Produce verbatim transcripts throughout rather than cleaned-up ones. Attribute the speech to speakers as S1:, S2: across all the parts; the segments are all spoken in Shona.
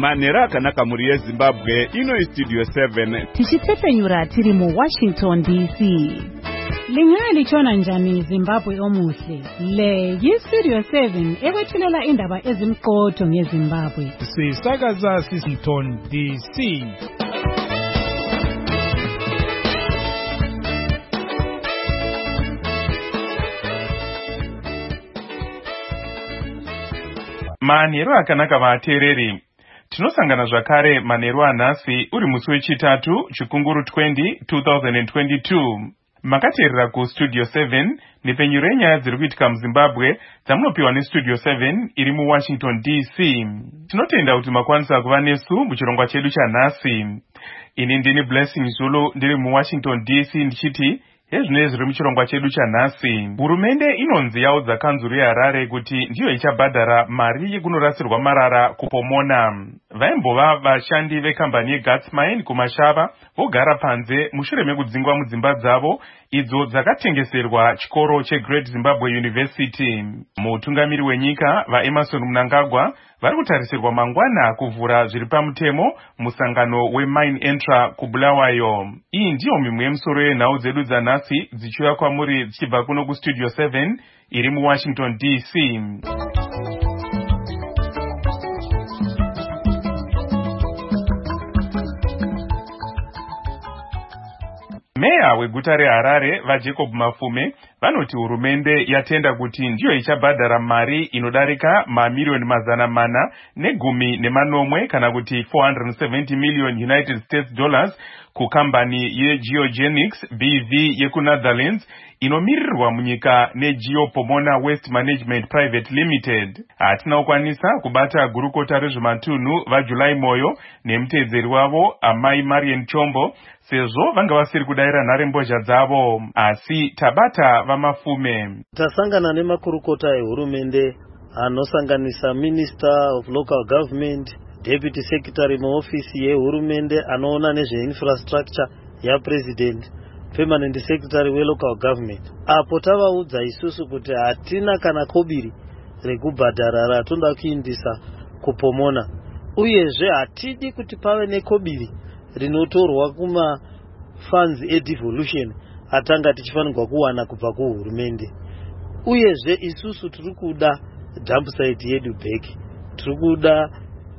S1: Manera akanaka muri yeZimbabwe ino Studio seven.
S2: Tichitefenyura tiri mu Washington D C. Lingali chona njani Zimbabwe omuhle. Le yi Studio seven ekwethulela indaba ezimqotho ngeZimbabwe.
S3: Sisakaza Washington D C.
S4: Manheru akanaka vateereri. Tinosangana zvakare manheru anhasi uri musi wechitatu chikunguru twenty twenty twenty-two. Makateerera ku Studio seven nepenyuro yenyaya dziri kuitika muZimbabwe dzamunopiwa neStudio seven iri mu Washington D C. Tinotenda kuti makwanisa kuva nesu muchirongwa chedu chanhasi. Ini ndini Blessing Zulu ndiri mu Washington D C ndichiti hezvino zviri muchirongwa chedu chanhasi. Hurumende inonzi yaudza kanzuru yeHarare kuti ndiyo ichabhadhara mari yekunorasirwa marara kuPomona. Vaimbova vashandi vekambani yeGutsmine kuMashava vogara panze mushure mekudzingwa mudzimba dzavo idzo dzakatengeserwa chikoro cheGreat Zimbabwe University. Mutungamiri wenyika vaEmerson Mnangagwa vari kutarisirwa mangwana kuvhura zviri pamutemo musangano weMine Entra kuBulawayo. Iyi ndiyo mimwe yemusoro yenhau dzedu dzanhasi dzichiuya kwamuri dzichibva kuno kuStudio seven iri mu Washington D C. Meya weguta reHarare vaJacob Mafume vanoti hurumende yatenda kuti ndiyo ichabhadhara mari inodarika mamiliyoni mazana mana negumi nemanomwe kana kuti four hundred seventy million United States dollars kukambani yeGeogenics B V yekuNetherlands inomirirwa munyika neGeopomona Waste Management Private Limited. Hatina kukwanisa kubata gurukota rezvematunhu vaJulai Moyo nemutedzeri wavo Amai Marian Chombo sezvo vanga vasiri kudaira nharembozha dzavo, asi tabata vaMafume.
S5: Tasangana nemakurukota ehurumende anosanganisa Minister of Local Government, Deputy Secretary muofisi yehurumende anoona nezveinfrastructure yaPresident, Permanent Secretary weLocal Government. Apo tavaudza isusu kuti hatina kana kobiri rekubhadhara ratonda kuindisa kuPomona, uyezve hatidi kuti pave nekobiri rinotorwa kuma funds edevolution atanga tichifanirwa kuwana kubva kuhurumende. Uyezve isusu tiri kuda dump site yedu back, tiri kuda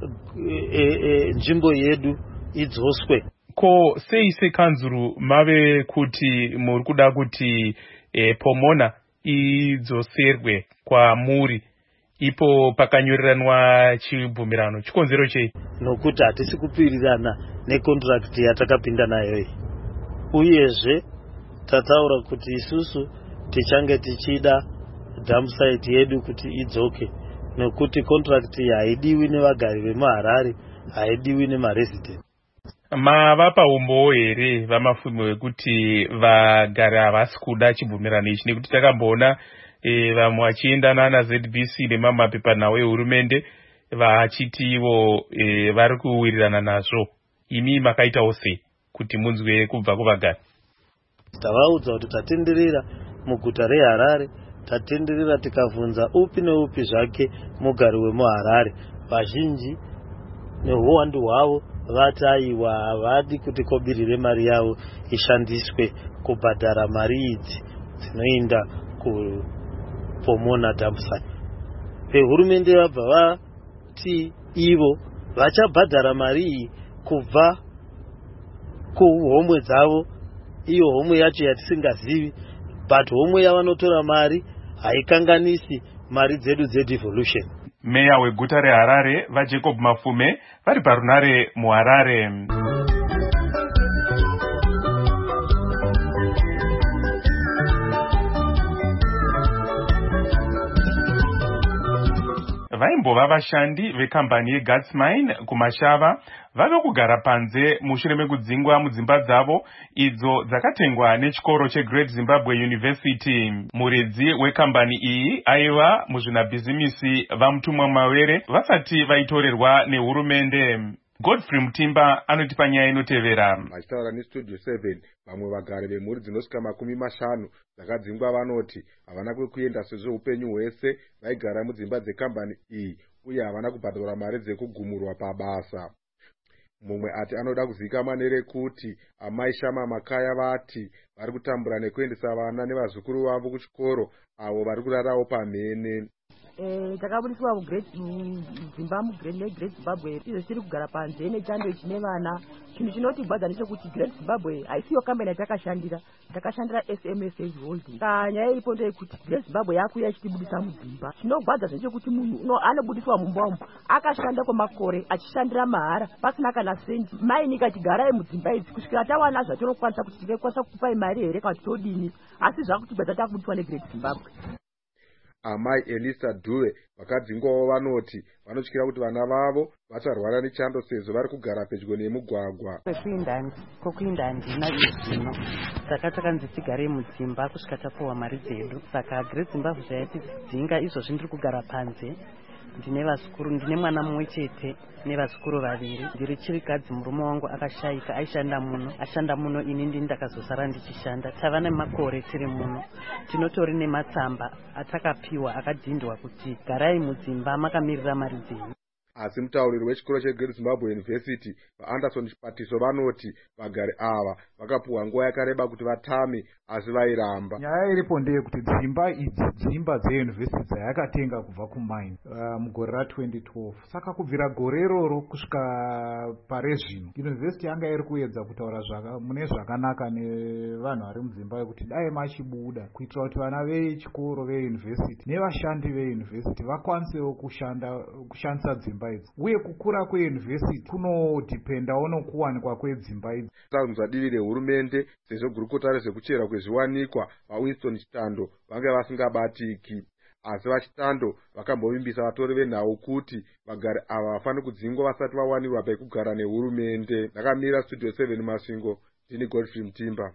S5: e, e, nzvimbo yedu idzoswe.
S4: Ko sei sekanzuru mave kuti muri kuda kuti e, Pomona idzoserwe kwamuri ipo pakanyoreranwa chibvumirano? Chikonzero chei?
S5: Nokuti hatisi kupirirana necontract yatakapinda nayo iyi. Uyezve tataura kuti isusu tichange tichida dump site yedu kuti idzoke, nokuti contract iyi haidiwi nevagari vemuHarare, haidiwi nemaresident.
S4: Mavapa umbowo here vaMafume wekuti vagari havasi kuda chibvumirano ichi, nekuti takamboona e, vamwe vachiendana naZ B C nemamapepanhau ehurumende vachiti ivo e, vari kuwirirana nazvo. Imi makaitawo sei kuti munzwe kubva kuvagari?
S5: Tavaudza kuti tatenderera muguta reHarare, tatenderera tikavunza upi neupi zvake mugari wemuHarare. Vazhinji neuwandu hwavo vati aiwa havadi kuti kobirire mari yavo ishandiswe kubhadhara mari idzi dzinoinda kuPomona dump site. Vehurumende vabva vati ivo vachabhadhara mari iyi kubva kuhomwe dzavo, iyo homwe yacho yatisingazivi, but homwe yavanotora mari haikanganisi mari dzedu dzedevolution.
S4: Meya weguta reHarare vaJacob Mafume vari parunare muHarare. Vaimbova vashandi vekambani yeGutsmine kuMashava vave kugara panze mushure mekudzingwa mudzimba dzavo idzo dzakatengwa nechikoro cheGreat Zimbabwe University. Muridzi wekambani iyi aiva muzvinabhizimisi vaMutumwa Mawere vasati vaitorerwa nehurumende. Godfrey Mutimba anotipa nyaya inotevera.
S6: Vachitaura neStudio seven, vamwe vagari vemhuri dzinosvika makumi mashanu dzakadzingwa vanoti havana kwekuenda sezvo upenyu hwese vaigara mudzimba dzekambani iyi uye havana kubhadharwa mari dzekugumurwa pabasa. Mumwe ati anoda kuzivikanwa nerekuti amai Shama Makaya vati vari kutambura nekuendesa vana nevazukuru vavo kuchikoro avo vari kurarawo pamhene.
S7: Eh, takabudiswa kuGreat Dzimba muGreat Great Zimbabwe izvo tiri kugara panze nechando chine vana. Chinhu chinotibvadza ndechekuti Great Zimbabwe haisiyo kambani yatakashandira, takashandira S M S H Holding. Nyaya iripo ndeyekuti Great Zimbabwe yakuuya ichitibudisa mudzimba. Chinogwadza ndechekuti munhu anobudiswa mumba umu akashanda kwamakore achishandira mahara pasina kana senti. Mai nikati garai mudzimba idzi kusvikira tawana zvatinokwanisa kuti tingakwanisa kukupai mari here kana todini, asi zvakutibvadza takubudiswa neGreat Zimbabwe.
S6: Amai Elisa Dube vakadzingwawo vanoti vanotyira kuti vana vavo vacharwara nechando sezvo vari kugara pedyo nemugwagwa.
S8: Kokuinda handina izvino saka takanzi tigare mudzimba kusvika tapuwa mari dzedu. Saka Great Zimbabwe zvayatidzinga izvozvi ndiri kugara panze. Ndine vazukuru, ndine mwana mumwe chete nevazukuru vaviri. Ndiri chirikadzi, murume wangu akashayika, aishanda muno, ashanda muno, ini ndini ndakazosara ndichishanda. Tava nemakore tiri muno. Tinotori nematsamba atakapiwa akadhindwa kuti garai mudzimba makamirira mari dzenyu.
S6: Asi mutauriri wechikoro cheGreat Zimbabwe University vaAnderson Chipatiso vanoti vagari ava vakapuwa nguva yakareba kuti vatame asi vairamba.
S3: Nyaya iripo ndeyekuti dzimba idzi dzimba dzeuniversity dzayakatenga kubva kumaini uh, mugore ra twenty twelve. Saka kubvira gore iroro kusvika pare zvino university yanga iri kuedza kutaura zvaka mune zvakanaka nevanhu vari mudzimba yekuti dai machibuda kuitira kuti vana vechikoro veuniversity nevashandi veuniversity vakwanisewo kushanda kushandisa dzimba idzi, uye kukura kweuniversity kunodipendawo nokuwanikwa kwedzimba idzi.
S6: Tanzwa divi rehurumende sezvo gurukota rezvekuchera kwezviwanikwa vaWinston Chitando vanga vasingabatiki. Asi vaChitando vakambovimbisa vatori venhau kuti vagari ava vafane kudzingwa vasati vawanirwa pekugara nehurumende. Ndakamira Studio seven Masvingo, ndini Godfrey Mtimba.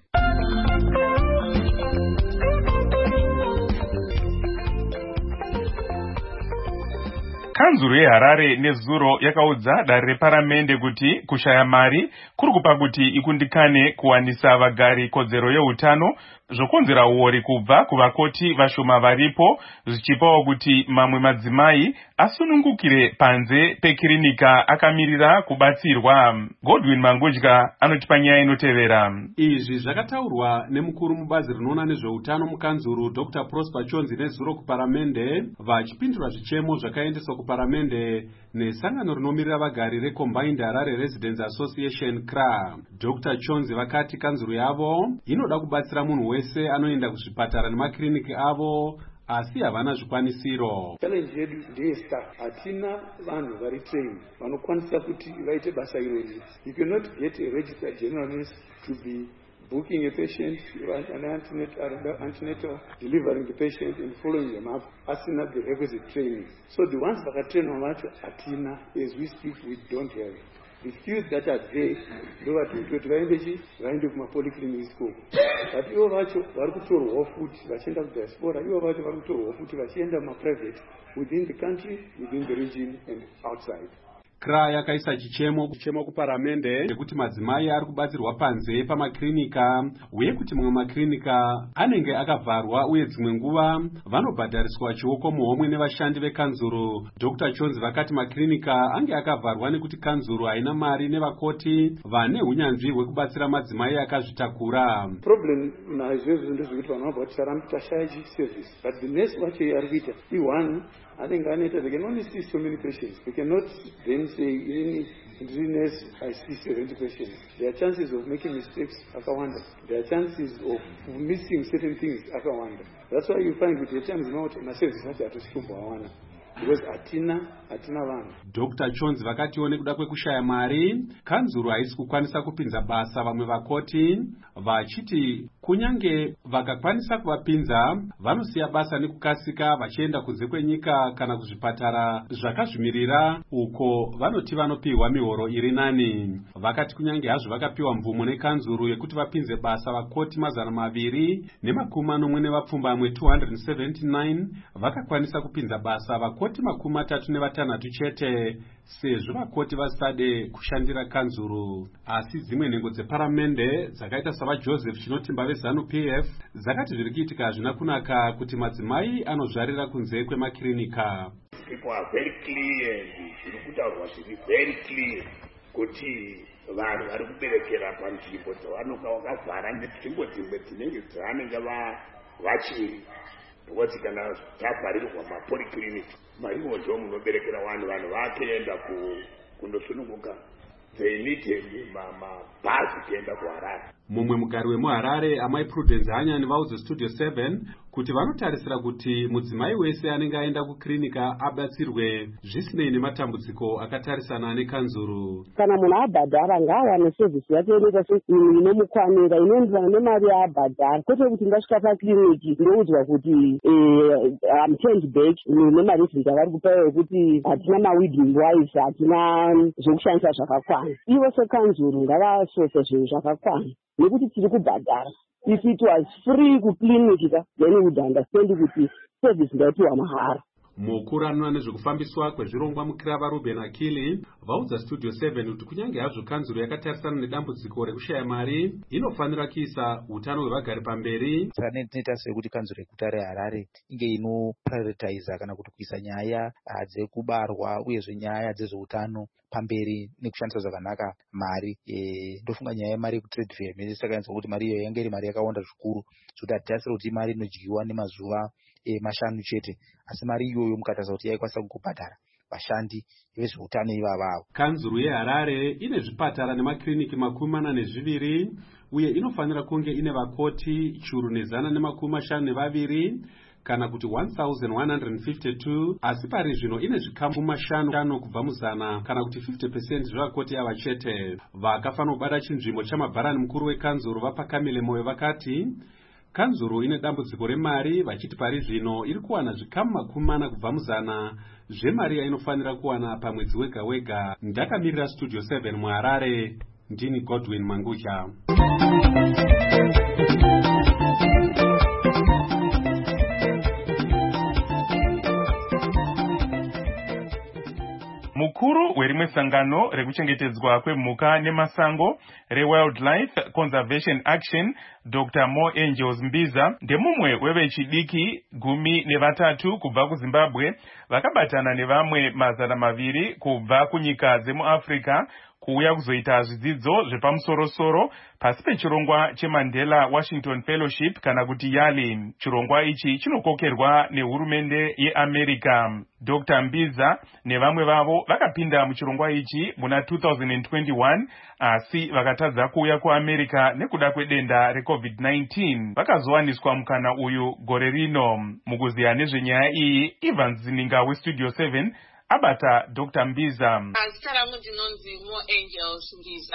S4: Kanzuru yeHarare nezuro yakaudza dare reparamende kuti kushaya mari kuri kupa kuti ikundikane kuwanisa vagari kodzero yeutano, zvokonzera uori kubva kuvakoti vashoma varipo, zvichipawo kuti mamwe madzimai asunungukire panze pekirinika akamirira kubatsirwa. Godwin Mangudya anotipa nyaya inotevera.
S9: Izvi zvakataurwa nemukuru mubazi rinoona nezveutano mukanzuru Doctor Prosper Chonzi nezuro kuparamende, vachipindura zvichemo zvakaendeswa kuparamende nesangano rinomirira vagari reCombined Harare Residents Association C R A. Doctor Chonzi vakati kanzuru yavo inoda kubatsira munhu wese anoenda kuzvipatara nemakiriniki avo asi havana zvikwanisiro.
S10: Challenge yedu ndeyestaff. Hatina vanhu vari trained vanokwanisa kuti vaite basa irori. You cannot get a registered general nurse to be booking a patient, an antenatal, antenatal, delivering the patient and following them up, asina the requisite training. So the ones that are trained on that, Atina, as we speak, we don't have. The skills that are there, they are to to vaendechi vaende kuma polyclinic school. But ivo vacho vari kutorwa futi vachienda kudiaspora, ivo vacho vari kutorwa futi vachienda kuma private within the country, within the region and outside.
S9: C R A yakaisa chichemo chichemo kuparamende ndekuti madzimai ari kubatsirwa panze pamaklinika, uye kuti mamwe maklinika anenge akavharwa uye dzimwe nguva vanobhadhariswa chioko muhomwe nevashandi vekanzuru. Doctor Chonzi vakati maklinika ange akavharwa nekuti kanzuru haina mari nevakoti vane unyanzvi hwekubatsira madzimai akazvitakura.
S10: Problem naizvozvo ndezvekuti vanhu vabva kuti tarambi tashaya service, but the nurse vacho yari kuita i1 I think they can only see so many patients. They cannot then say any nurse I see seventy patients. There are chances of making mistakes akawanda. There are chances of missing certain things akawanda. That's why you find with the times not na service not at school because atina atina vanhu.
S9: Doctor Chonzi vakatiwo nekuda kwekushaya mari, kanzuru haisi kukwanisa kupinza basa vamwe vakoti, vachiti kunyange vakakwanisa kuvapinza vanosiya basa nekukasika vachienda kunze kwenyika kana kuzvipatara zvakazvimirira uko vanoti vanopiwa mihoro iri nani. Vakati kunyange hazvo vakapiwa mvumo nekanzuru yekuti vapinze basa vakoti mazana maviri nemakumi manomwe nevapfumbamwe two hundred seventy-nine vakakwanisa kupinza basa vakoti makumi matatu nevatanhatu chete sezvo vakoti vasade kushandira kanzuru. Asi dzimwe nhengo dzeparamende dzakaita sava Joseph Chinotimba veZanu P F dzakati zviri kuitika hazvina kunaka kuti madzimai anozvarira kunze kwemakirinika.
S11: people are very clear and zviri kutaurwa zviri very clear kuti vanhu vari kuberekera panzvimbo dzavanoka vakavhara nenzvimbo dzimwe dzinenge dzavanenge vachiri nokuti kana tabharirwa mapoliclinic marimo zvo munoberekera vanhu vanhu vakuenda kundosununguka they need mabhazi kuenda kuharare.
S9: Mumwe mugari wemuharare amai Prudence Hanyani vaudza Studio seven kuti vanotarisira kuti mudzimai wese anenge aenda kuklinika abatsirwe zvisinei nematambudziko akatarisana nekanzuru.
S12: Kana munhu abhadhara ngaawane sevhisi yake inomukwanira inoenderana nemari yaabhadhara, kwete kuti ngasvika pakliniki ndoudzwa kuti am turned back nemari zvinga vari kupa yekuti hatina mawiding wise, hatina zvokushandisa zvakakwana. Ivo sekanzuru ngavasose zvinhu zvakakwana nekuti tiri kubhadhara. If it was free kukliniki then we would understand kuti service ngaipiwa mahara.
S9: Mukuru anoona nezvekufambiswa kwezvirongwa mukirava Ruben Akili vaudza Studio seven kuti kunyange hazvo kanzuro yakatarisana nedambudziko rekushaya mari inofanira kuisa utano hwevagari pamberi.
S13: Tinoita sekuti kanzuro yeguta reHarare inge inoprioritize kana kuti kuisa nyaya dzekubarwa uyezve nyaya dzezveutano pamberi nekushandisa zvakanaka mari. Ndofunga nyaya yemari kutrade fair ndisakaanza kuti mari iyo yange iri mari yakawanda zvikuru zvokuti hatitasira kuti mari inodyiwa nemazuva mashanu chete, asi mari iyoyo mukatarisa kuti yaikwanisa kugobhadhara vashandi vezveutano ivavavo.
S9: Kanzuru yeHarare ine zvipatara nemakliniki makumi mana nezviviri uye inofanira kunge ine vakoti churu nezana nemakumi mashanu nevaviri kana kuti one thousand one hundred fifty-two, asi pari zvino ine zvikamu mashanu kubva muzana kana kuti fifty percent zvevakoti ava chete. Vakafanira kubata chinzvimbo chamabharani mukuru wekanzuru vapakamile moyo vakati kanzuru ine dambudziko remari vachiti pari zvino iri kuwana zvikamu makumi mana kubva muzana zvemari yainofanira kuwana pamwedzi wega wega. Ndakamirira Studio seven muHarare, ndini Godwin Mangucha.
S4: Mukuru werimwe sangano rekuchengetedzwa kwemhuka nemasango reWildlife Conservation Action Doctor Mo Angels Mbiza ndemumwe wevechidiki gumi nevatatu kubva kuZimbabwe vakabatana nevamwe mazana maviri kubva kunyika dzemuAfrica kuuya kuzoita zvidzidzo zvepamusoro-soro pasi pechirongwa cheMandela Washington Fellowship kana kuti YALI. Chirongwa ichi chinokokerwa nehurumende yeAmerica. Doctor Mbiza nevamwe vavo vakapinda muchirongwa ichi muna two thousand twenty-one asi vakatadza kuuya kuAmerica nekuda kwedenda reCovid nineteen. Vakazowaniswa mukana uyu gore rino. Mukuziya nezvenyaya iyi, Ivan Zininga weStudio seven abata Doctor Mbiza.
S14: Zita rangu ndinonzi Mo Angels Mbiza.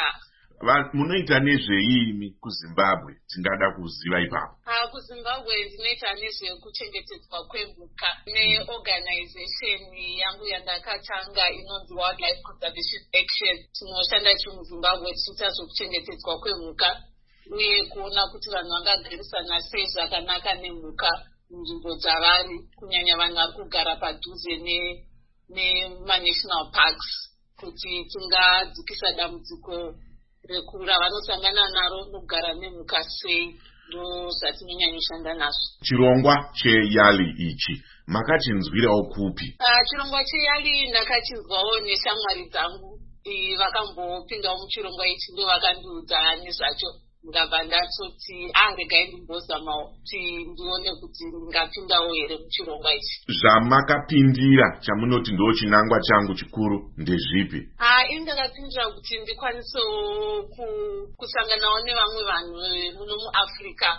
S1: Munoita nezveimi kuZimbabwe? Tingada kuziva ipapo.
S14: Ah, kuZimbabwe ndinoita nezvekuchengetedzwa kwemhuka neorganization yangu yandakatanga inonzi Wildlife Conservation Action. Tinoshanda ichi muZimbabwe tichiita zvekuchengetedzwa kwemhuka uye kuona kuti vanhu vangagarisana sei zvakanaka nemhuka munzvimbo dzavari, kunyanya vanhu vari kugara padhuze ne nema-national parks, kuti tingadzikisa dambudziko rekura vanosangana naro nokugara nemhuka sei, ndo zvatinonyanya nazvo.
S1: Chirongwa cheYALI ichi makachinzwirawo kupi?
S14: Uh, chirongwa cheYALI ndakachinzwawo neshamwari dzangu vakambopindawo muchirongwa ichi, ndo vakandiudza nezvacho. Ngabva ndatoti aregai ndimbozamawo kuti ndione kuti ndingapindawo here muchirongwa ichi.
S1: Zvamakapindira chamunoti ndo chinangwa changu chikuru ndezvipi?
S14: Ah, ini ndakapindira kuti ndikwanisewo kusanganawo nevamwe vanhu muno muAfrica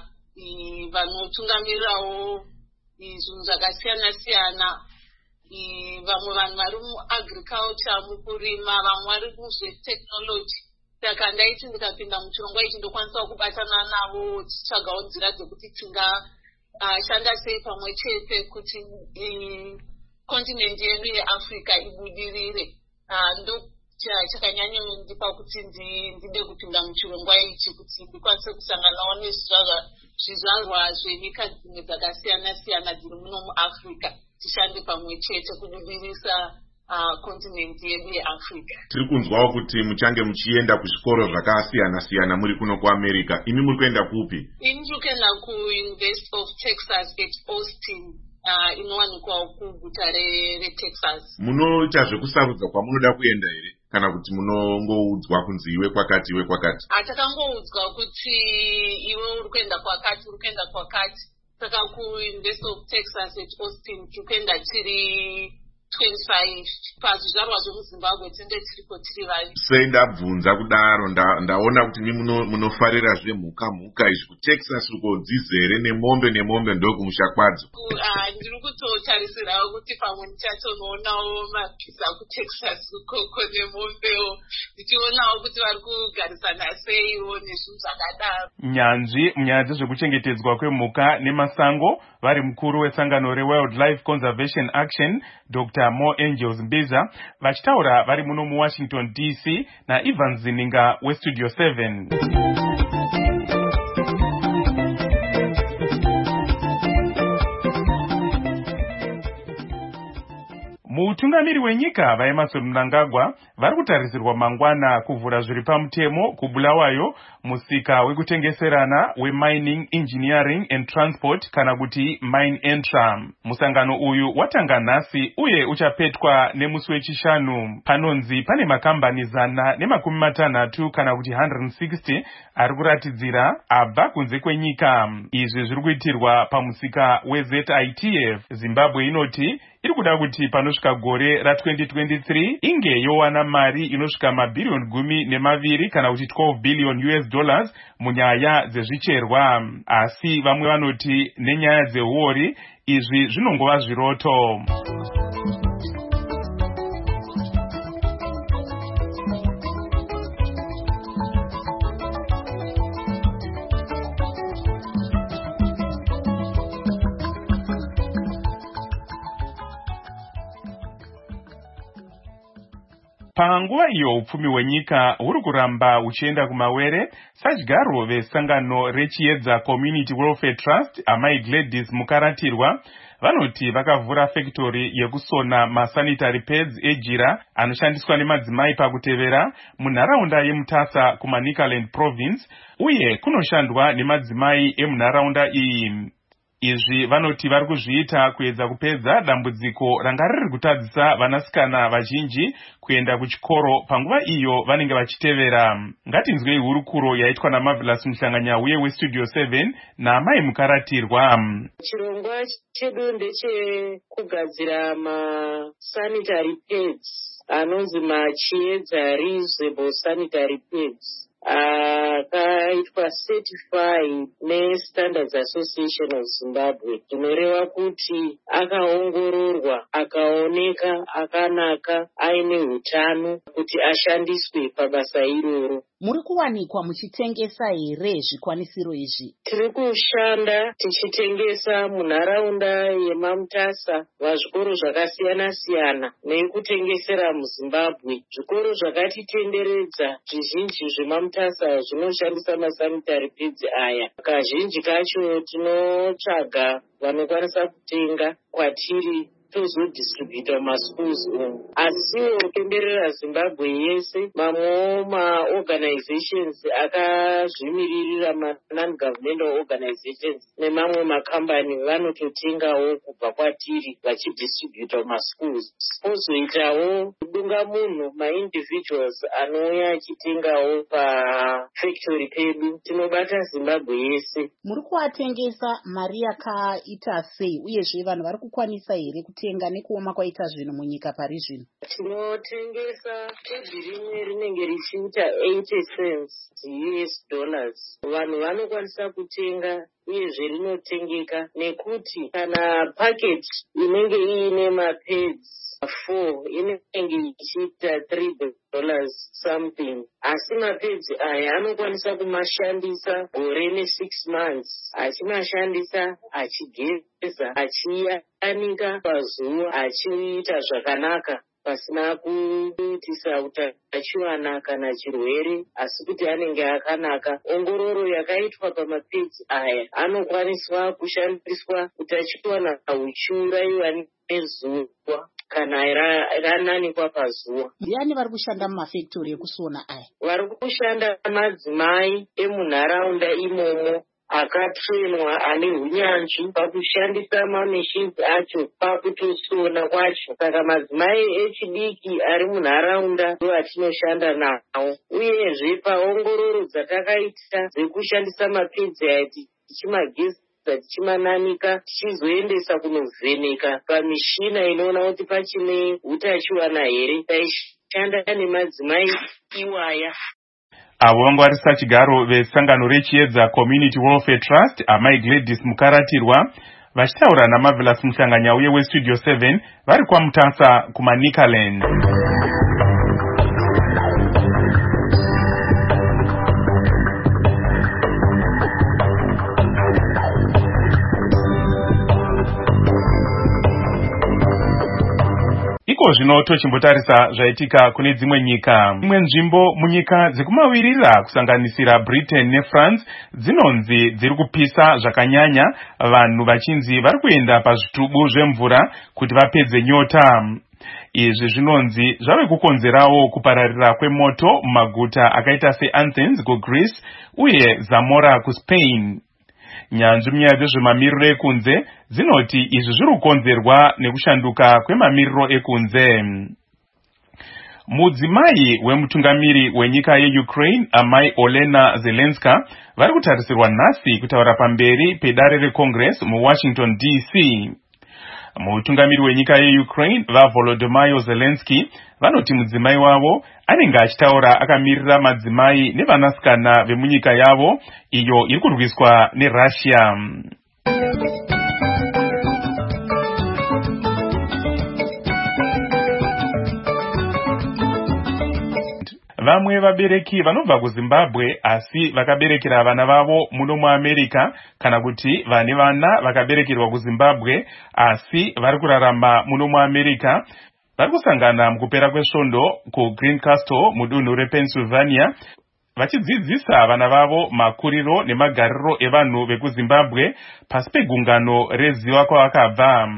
S14: vanotungamirirawo zvinhu zvakasiyana siyana. Vamwe vanhu vari muagriculture, mukurima, vamwe vari muzvetechnology. Saka ndaiti ndikapinda muchirongwa ichi ndokwanisa kubatana navo tichitsvagawo nzira dzekuti tingashanda sei pamwe chete kuti kontinenti yedu yeAfrica ibudirire. Ndo chakanyanya ndipa kuti ndide kupinda muchirongwa ichi kuti ndikwanise kusanganawo nezvizvarwa zvenyika dzimwe dzakasiyana siyana dziri muno muAfrica, tishande pamwe chete kubudirisa kontinenti uh, yedu yeAfrica.
S1: Tiri kunzwawo kuti muchange muchienda kuzvikoro zvakasiyana siyana muri kuno kuAmerica. Imi muri kuenda kupi?
S14: Ini ndiri kuenda kuUniversity of Texas at Austin. uh, inowanikwa kuguta retexas.
S1: Munoita zvekusarudza kwamunoda kuenda here kana kuti munongoudzwa kunzi iwe kwakati iwe kwakati?
S14: Atakangoudzwa kuti iwe uri kuenda kwakati uri kuenda kwakati. Saka kuuniversity of texas at austin tiri kuenda tiri twenty-five pazvizvarwa zvemuzimbabwe tinenge tiripo tiri vani.
S1: Sei ndabvunza kudaro ndaona kuti mi munofarira zvemhuka mhuka izvi kutexas uko dzizere nemombe nemombe ndokumusha kwadzo.
S14: Ndiri kutotarisirawo kuti pamwe ndichatonoonawo mabhiza kutexas ukoko nemombewo ndichionawo kuti vari kugarisana seiwo nezvinhu zvakadaro.
S4: Nyanzvi munyaya dzezvekuchengetedzwa kwemhuka nemasango vari mukuru wesangano reWildlife Conservation Action Doctor Mo Angels Mbiza vachitaura vari muno muWashington D C naIvan Zininga weStudio seven. Mutungamiri wenyika vaEmmerson Mnangagwa vari kutarisirwa mangwana kuvhura zviri pamutemo kuBulawayo musika wekutengeserana weMining Engineering and Transport kana kuti MineEntra. Musangano uyu watanga nhasi uye uchapetwa nemusi wechishanu. Panonzi pane makambani zana nemakumi matanhatu kana kuti one hundred sixty ari kuratidzira abva kunze kwenyika. Izvi zviri kuitirwa pamusika weZ I T F. Zimbabwe inoti iri kuda kuti panosvika gore ra twenty twenty-three inge yowana mari inosvika mabhirioni gumi nemaviri kana kuti twelve billion U S dollars munyaya dzezvicherwa. Asi vamwe vanoti nenyaya dzehuori izvi zvinongova zviroto. Panguva iyo upfumi hwenyika huri kuramba uchienda kumawere, sadyaro vesangano rechiedza Community Welfare Trust amai Gladys Mukaratirwa vanoti vakavhura factory yekusona masanitary pads ejira anoshandiswa nemadzimai pakutevera munharaunda yeMutasa kuManicaland province uye kunoshandwa nemadzimai emunharaunda iyi. Izvi vanoti vari kuzviita kuedza kupedza dambudziko ranga riri kutadzisa vanasikana vazhinji kuenda kuchikoro panguva iyo vanenge vachitevera. Ngatinzwei hurukuro yaitwa naMarvelous Muhlanganyauye weStudio seven naamai Mukaratirwa.
S15: Chirongwa chedu ndechekugadzira masanitary pads anonzi machiedza reusable sanitary pads. Akaitwa uh, certified neStandards Association of Zimbabwe, zvinoreva kuti akaongororwa akaoneka akanaka aine hutano kuti ashandiswe pabasa iroro.
S16: Muri kuwanikwa muchitengesa here zvikwanisiro izvi?
S15: Tiri kushanda tichitengesa munharaunda yeMamutasa vazvikoro zvakasiyana siyana nekutengesera muZimbabwe. Zvikoro zvakatitenderedza zvizhinji zvemamutasa zvinoshandisa masanitary pads aya. Kazhinji kacho tinotsvaga vanokwanisa kutenga kwatiri tozodistributa mumaschools umu. Asiwo kutenderera Zimbabwe yese, mamwewo maorganizations akazvimiririra ma-non-governmental organizations nemamwe makambani vanototengawo kubva kwatiri vachidistributa mumaschools. Pozoitawo dungamunhu ma-individuals anouya achitengawo pafactory pedu. Tinobata Zimbabwe yese.
S16: Muri kuatengesa mari yakaita sei uyezve vanhu vari kukwanisa here kutenga nekuoma kwaita zvinhu munyika pari zvino?
S15: Tinotengesa pedi rimwe rinenge richiita eighty cents U S dollars. Vanhu vanokwanisa kutenga uyezve rinotengeka nekuti kana packet inenge iine mapads four inenge ichiita three dollars something. Asi mapads aya anokwanisa kumashandisa gore ne six months achimashandisa achigeza achiyanika pazuva achiita zvakanaka pasina kuitisa utachiwana kana chirwere, asi kuti anenge akanaka. Ongororo yakaitwa pamapads aya anokwaniswa kushandiswa utachiwana huchiuraiwa nezuva kana rananikwa pazuva.
S16: Ndiani vari kushanda mumafactory ekusona aya?
S15: Vari kushanda madzimai emunharaunda imomo akatrainwa ane unyanzvi pakushandisa mamashins acho pakutosona kwacho. Saka madzimai echidiki ari munharaunda ndo atinoshanda nawo, uyezve paongororo dzatakaita dzekushandisa mapedzaiti tichimageza tichimananika tichizoendesa kunovheneka pamishina inoona kuti pachine utachiwana here. Taishanda nemadzimai iwaya.
S4: Avo vanga vari sachigaro vesangano rechiedza Community Welfare Trust, amai Gladys Mukaratirwa, vachitaura naMarvelous Muhlanganyauye weStudio seven vari kwaMutasa kumaNikaland. Iko zvino tochimbotarisa zvaitika kune dzimwe nyika. Imwe nzvimbo munyika dzekumavirira kusanganisira Britain neFrance dzinonzi dziri kupisa zvakanyanya, vanhu vachinzi vari kuenda pazvitubu zvemvura kuti vapedze nyota. Izvi zvinonzi zvave kukonzerawo kupararira kwemoto mumaguta akaita seAthens kuGreece uye Zamora kuSpain. Nyanzvi munyaya dzezvemamiriro ekunze dzinoti izvi zviri kukonzerwa nekushanduka kwemamiriro ekunze. Mudzimai wemutungamiri wenyika yeUkraine, amai Olena Zelenska, vari kutarisirwa nhasi kutaura pamberi pedare reCongress muWashington D C. Mutungamiri wenyika yeUkraine vaVolodymyr Zelensky vanoti mudzimai wavo anenge achitaura akamirira madzimai nevanasikana vemunyika yavo iyo iri kurwiswa neRussia. Vamwe vabereki vanobva kuZimbabwe asi vakaberekera vana vavo muno muAmerica, kana kuti vane vana vakaberekerwa kuZimbabwe asi vari kurarama muno muAmerica, vari kusangana mukupera kwesvondo kuGreencastle mudunhu rePennsylvania vachidzidzisa vana vavo makuriro nemagariro evanhu vekuZimbabwe pasi pegungano reziva kwavakabva.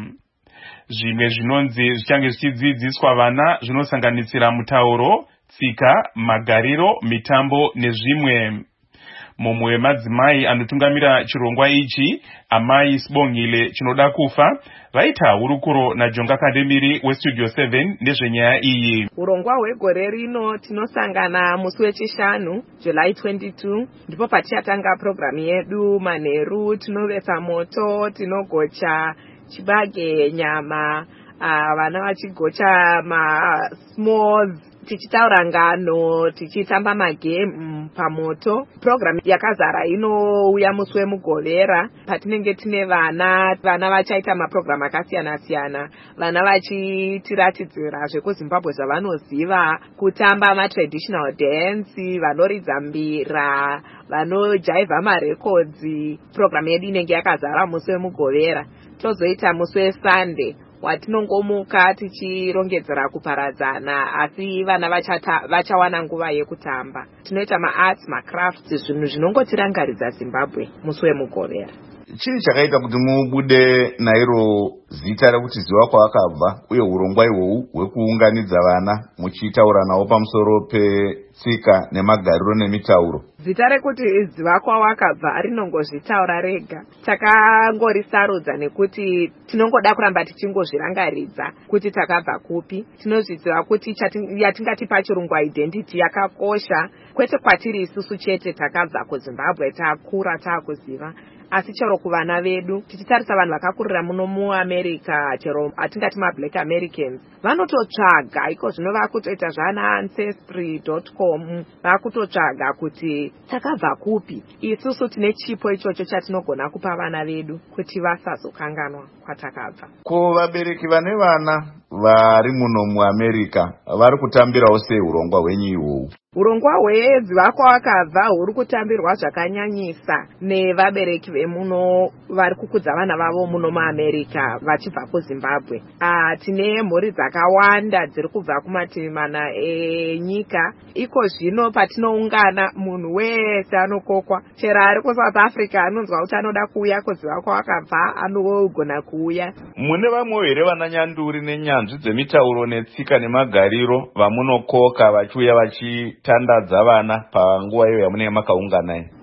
S4: Zvimwe zvinonzi zvichange zvichidzidziswa vana zvinosanganisira mutauro, tsika, magariro, mitambo nezvimwe. Mumwe wemadzimai anotungamira chirongwa ichi, amai Sibongile Chinoda Kufa, vaita hurukuro naJonga Kademiri weStudio seven ndezvenyaya iyi.
S17: Urongwa hwegore rino tinosangana musi wechishanu July twenty-two, ndipo patichatanga programu yedu manheru, tinovesa moto, tinogocha chibage, nyama, uh, vana vachigocha ma s'mores, tichitaura ngano, tichitamba magame pamoto. Program yakazara inouya musi wemugovera patinenge tine vana vana vachaita maprogram akasiyana siyana, vana vachitiratidzira zvekuZimbabwe zvavanoziva, kutamba matraditional dance, vanoridza mbira, vanojaivha marekodzi. Program yedu inenge yakazara musi wemugovera. Tozoita musi weSunday watinongomuka tichirongedzera kuparadzana, asi vana vachata vachawana nguva yekutamba. Tinoita maarts, macrafts, zvinhu zvinongotirangaridza Zimbabwe musi wemugovera.
S18: Chii chakaita kuti mubude nairo zita rekuti ziva kwavakabva uye urongwa ihwohwu hwekuunganidza vana muchitaura navo pamusoro petsika nemagariro nemitauro?
S17: Zita rekuti ziva kwavakabva rinongozvitaura rega. Takangorisarudza nekuti tinongoda kuramba tichingozvirangaridza kuti takabva kupi. Tinozviziva kuti yatingati pachirungu identity yakakosha, kwete kwatiri isusu chete takabva kuZimbabwe takura takuziva, asi chero kuvana vedu. Tichitarisa vanhu vakakurira muno muAmerica, chero atingati maBlack Americans, vanototsvaga iko zvino vakutoita zvana ancestry dot com, vakutotsvaga kuti takabva kupi. Isusu tine chipo ichocho chatinogona kupa vana vedu kuti vasazokanganwa kwatakabva.
S18: Ko vabereki vane vana vari muno muAmerica vari kutambirawo sei urongwa hwenyu ihwohwu?
S17: Urongwa hweziva kwavakabva huri kutambirwa zvakanyanyisa nevabereki vemuno vari kukudza vana vavo muno muAmerica vachibva kuZimbabwe. Ah, tine mhuri dzakawanda dziri kubva kumativi mana enyika. Iko zvino patinoungana munhu wese anokokwa, chero ari kuSouth Africa anonzwa kuti anoda kuuya kuziva kwavakabva anogona kuuya.
S18: Mune vamwe here vana nyanduri nenyanzvi dzemitauro netsika nemagariro vamunokoka vachiuya vachi tandadza vana panguva iyo yamunenge makaungana?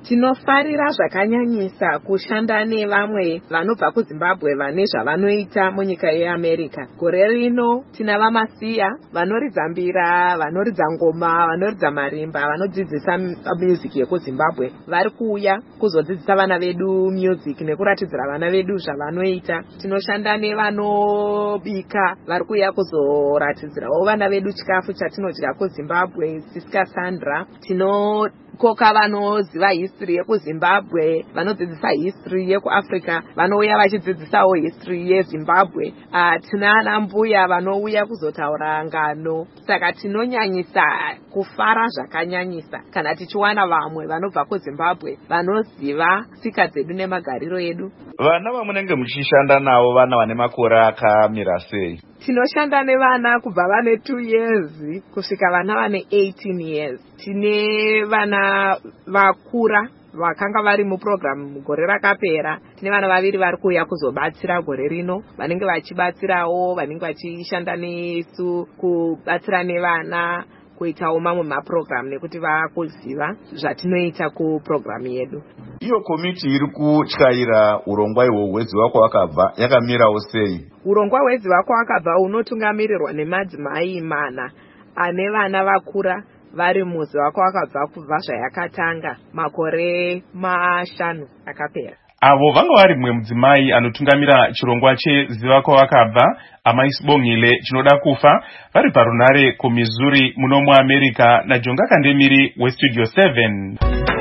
S17: Tinofarira zvakanyanyisa kushanda nevamwe vanobva kuZimbabwe vane zvavanoita munyika yeAmerica. Gore rino tina vamasiya vanoridza mbira, vanoridza ngoma, vanoridza marimba, vanodzidzisa music yekuZimbabwe. Vari kuuya kuzodzidzisa vana vedu music nekuratidzira vana vedu zvavanoita. Tinoshanda nevanobika, vari kuuya kuzoratidzirawo vana vedu chikafu chatinodya kuZimbabwe. Sister Sandra, tino koka vanoziva history yekuZimbabwe, vanodzidzisa history yekuAfrica, vanouya vachidzidzisawo history yeZimbabwe. Uh, tina ana mbuya vanouya kuzotaura ngano. Saka tinonyanyisa kufara zvakanyanyisa kana tichiwana vamwe vanobva kuZimbabwe vanoziva tsika dzedu nemagariro edu.
S19: Vana vamunenge muchishanda navo vana vane makore akamira sei?
S17: Tinoshanda nevana kubva vane two years kusvika vana vane eighteen years. Tine vana vakura vakanga vari muprogramu gore rakapera. Tine vana vaviri vari kuuya kuzobatsira gore rino, vanenge vachibatsirawo, vanenge vachishanda nesu kubatsira nevana, kuitawo mamwe maprogramu nekuti vakuziva zvatinoita kuprogramu yedu.
S18: Iyo komiti iri kutyaira urongwa ihwo hweziva kwawakabva yakamirawo sei?
S17: Urongwa hweziva kwawakabva unotungamirirwa nemadzimai mana ane vana vakura vari muziva kwawakabva kubva zvayakatanga makore mashanu akapera.
S4: Avo vanga vari mumwe mudzimai anotungamira chirongwa cheziva kwawakabva, amaisibongile chinoda kufa, vari parunare kuMissouri muno muAmerica, naJonga Kandemiri weStudio seven.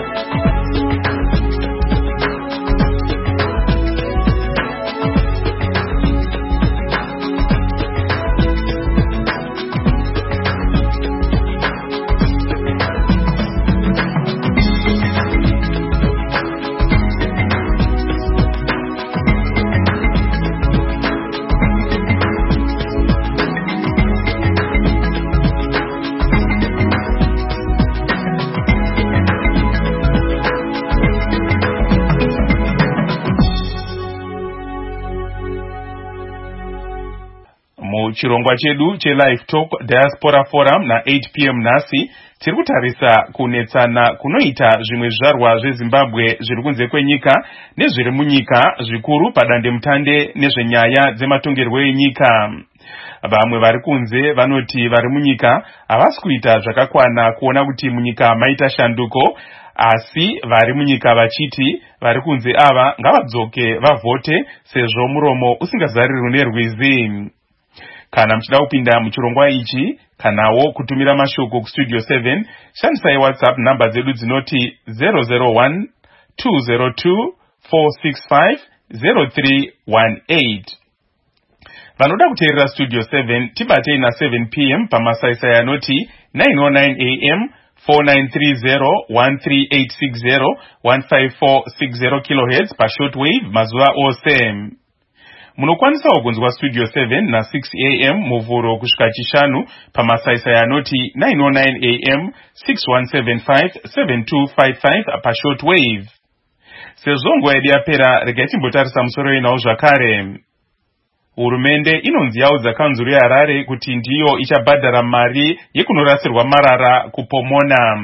S4: Chirongwa chedu cheLive Talk Diaspora Forum na eight p m nhasi tiri kutarisa kunetsana kunoita zvimwe zvizvarwa zveZimbabwe zviri kunze kwenyika nezviri munyika, zvikuru padandemutande nezvenyaya dzematongerwo enyika. Vamwe vari kunze vanoti vari munyika havasi kuita zvakakwana kuona kuti munyika maita shanduko, asi vari munyika vachiti vari kunze ava ngavadzoke vavhote sezvo muromo usingazarirwi nerwizi. Kana mchida kupinda muchirongwa ichi, kanawo kutumira mashoko kuStudio seven, shandisai WhatsApp namba dzedu dzinoti zero zero one two zero two four six five zero three one eight. Vanoda kuteerera Studio seven tibatei na seven p m pamasaisai anoti nine oh nine a m four nine three zero one three eight six zero one five four six zero kilohertz pa shortwave mazuva ose. Munokwanisa kunzwa Studio seven na six a m muvhuro kusvika chishanu pamasaisai anoti nine oh nine a m six one seven five seven two five five pa shortwave. Sezvo nguva yedu yapera, regai timbotarisa musoro inawo zvakare. Hurumende inonzi yaudza kanzuru yeHarare kuti ndiyo ichabhadhara mari yekunorasirwa marara kuPomona.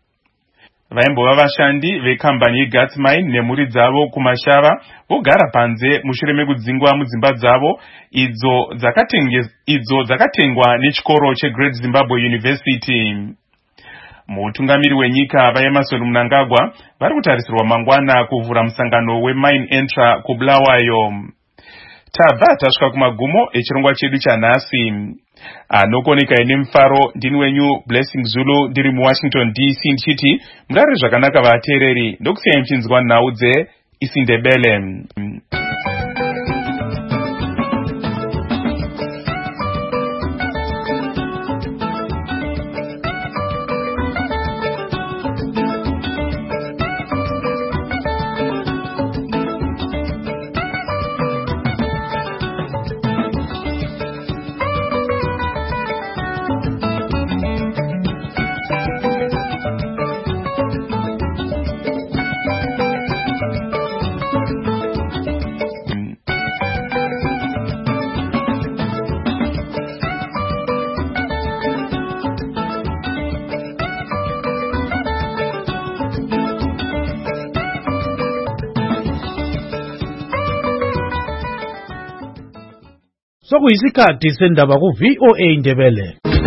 S4: Vaimbova vashandi vekambani yeGuts Mine nemhuri dzavo kumashava vogara panze mushure mekudzingwa mudzimba dzavo idzo dzakatenge idzo dzakatengwa nechikoro cheGreat Zimbabwe University. Mutungamiri wenyika vaEmmerson Mnangagwa vari kutarisirwa mangwana kuvhura musangano weMine Entra kuBulawayo. Tabva tasvika kumagumo echirongwa chedu chanhasi. Anokoneka ine mfaro ndini wenyu Blessing Zulu ndiri muWashington D C ndichiti murare zvakanaka vateereri, ndokusiyai muchinzwa nhau dzeIsindebele.
S20: sokuyisikhathi sendaba ku-V O A Indebele.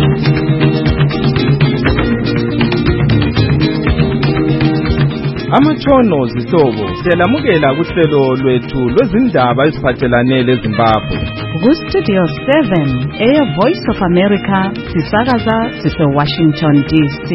S21: Amatshono zihlobo siyalamukela kuhlelo lwethu lwezindaba eziphathelane leZimbabwe.
S22: Ku-Studio seven, Air Voice of America, sisakaza sise-Washington D C.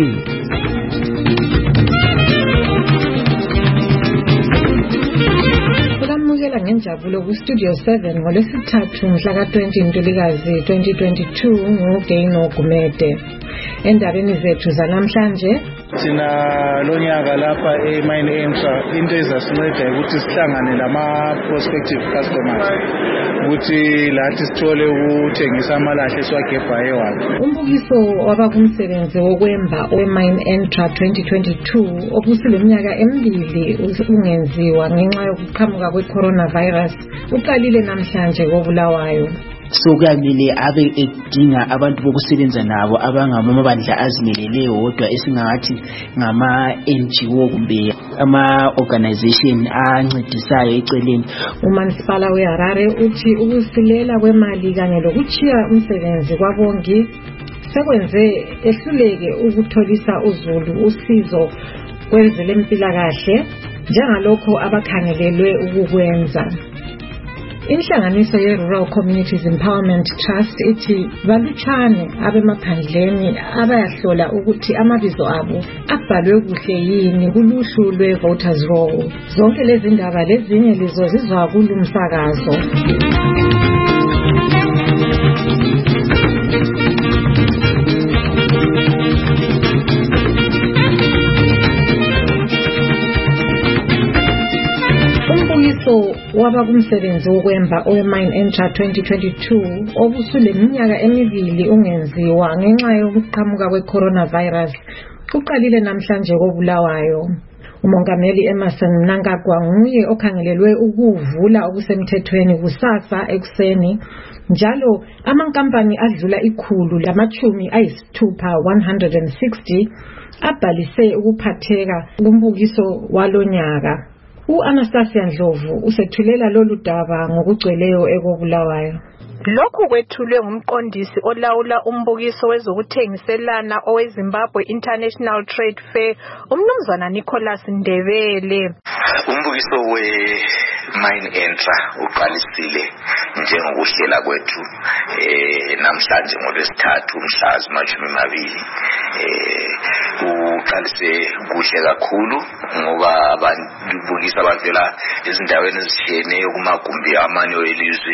S23: Kulamukela ngenjabulo ku-Studio seven ngolwesithathu mhla ka-twenty Ntulikazi twenty twenty-two nguGaino Gumede. Endabeni zethu zanamhlanje
S24: thina lonyaka lapha e-Mine Entra into ezasinceda ukuthi sihlangane nama-prospective customers ukuthi lathi sithole ukuthengisa amalahle esiwagebha ewakhe.
S23: Umbukiso wabakumsebenzi wokwemba we-Mine Entra twenty twenty-two obusuleminyaka emibili ungenziwa ngenxa yokuqhamuka kwe-coronavirus uqalile namhlanje koBulawayo.
S25: So kuyamele abe edinga abantu bokusebenza nabo abangamabandla azimeleleyo wodwa esingathi ngama-N G O kumbe ama-organization ancedisayo eceleni.
S23: Umasipala weHarare uthi ukusilela kwemali kanye lokuchiya umsebenzi kwabongi sekwenze ehluleke ukutholisa uzulu usizo kwezempilakahle njengalokho abakhangelelwe ukukwenza. Inhlanganiso ye-Rural Communities Empowerment Trust ithi balutshane abemaphandleni abayahlola ukuthi amabizo abo abhalwe kuhle yini kuluhlu lwe-voters roll. Zonke lezi ndaba lezinye lizo zizwa kulumsakazo. Umbukiso wabakumsebenzi wokwemba owe-Mine Entra twenty twenty-two obusuleminyaka emibili ungenziwa ngenxa yokuqhamuka kwe-coronavirus uqalile namhlanje koBulawayo. Umongameli Emmerson Mnangagwa nguye okhangelelwe ukuvula okusemthethweni kusasa ekuseni. Njalo amankampani adlula ikhulu lamachumi ayisithupha one hundred sixty abhalise ukuphatheka kumbukiso walonyaka. U-Anastasia Ndlovu usethulela lolu daba ngokugcweleyo ekoBulawayo.
S17: Lokhu kwethulwe ngumqondisi olawula umbukiso wezokuthengiselana oweZimbabwe International Trade Fair, umnumzana Nicholas Ndebele.
S26: Umbukiso we-Mine Entra uqalisile njengokuhlela kwethu eh namhlanje ngolwesithathu mhla zimashumi amabili eh uqalise kuhle kakhulu ngoba abantu abavela ezindaweni ezitshiyeneyo kumagumbi amanye elizwe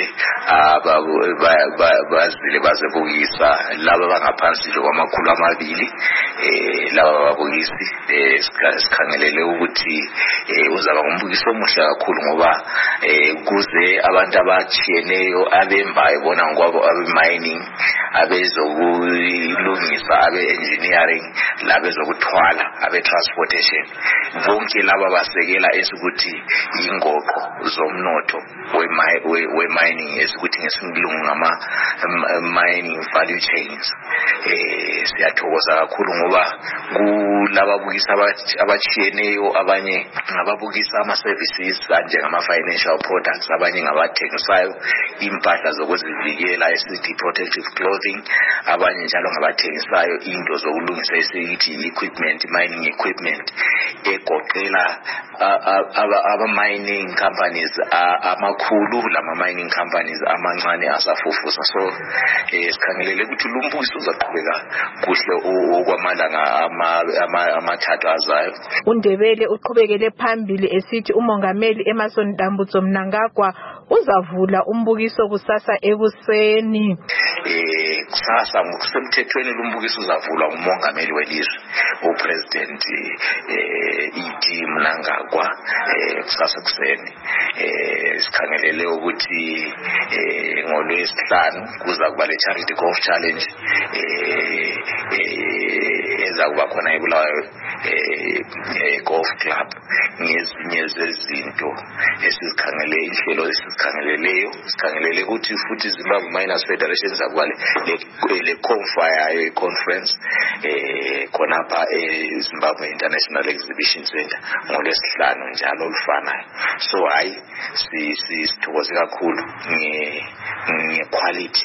S26: bazile bazebukisa laba bangaphansi nje kwamakhulu amabili eh laba babukisi esikhangelele ukuthi uzaba ngumbukiso omuhle kakhulu ngoba kuze abantu abachiyeneyo abembayo bona ngoba abe-mining abezokulungisa abe-engineering labezokuthwala abe-transportation bonke laba basekela esikuthi ingoqo zomnotho we-mining esikuthi ngesilungu ngama-mining value chains. Eh siyathokoza kakhulu ngoba kulababukisa abachiyeneyo abanye ngababukisa ama-services anjengama-financial products abanye ngabathengisayo impahla zokuzivikela esithi protective clothing abanye njalo ngabathengisayo into zokulungisa esithi equipment mining equipment egoqela aba-mining companies amakhulu lama-mining companies amancane asafufusa. So sikhangelele ukuthi lo mbukiso uzaqhubeka kuhle okwamalanga amathathu azayo.
S17: uNdebele uqhubekele phambili esithi umongameli Emmerson Dambudzo Mnangagwa uzavula umbukiso kusasa ekuseni.
S26: Eh kusasa ngokusemthethweni lo mbukiso uzavulwa ngumongameli welizwe upresident eh E D Mnangagwa eh kusasa kuseni. Eh sikhangelele ukuthi eh ngolwesihlanu kuza kuba le charity golf challenge eh ezakuba khona eBulawayo eh golf club ngezinye zezinto esizikhangele inhlelo esizikhangeleleyo sikhangelele ukuthi futhi Zimbabwe Miners Federation zakwale le conference conference eh khona pa eZimbabwe International Exhibition Center ngolesihlanu njalo olufanayo so hayi sithokoze kakhulu nge quality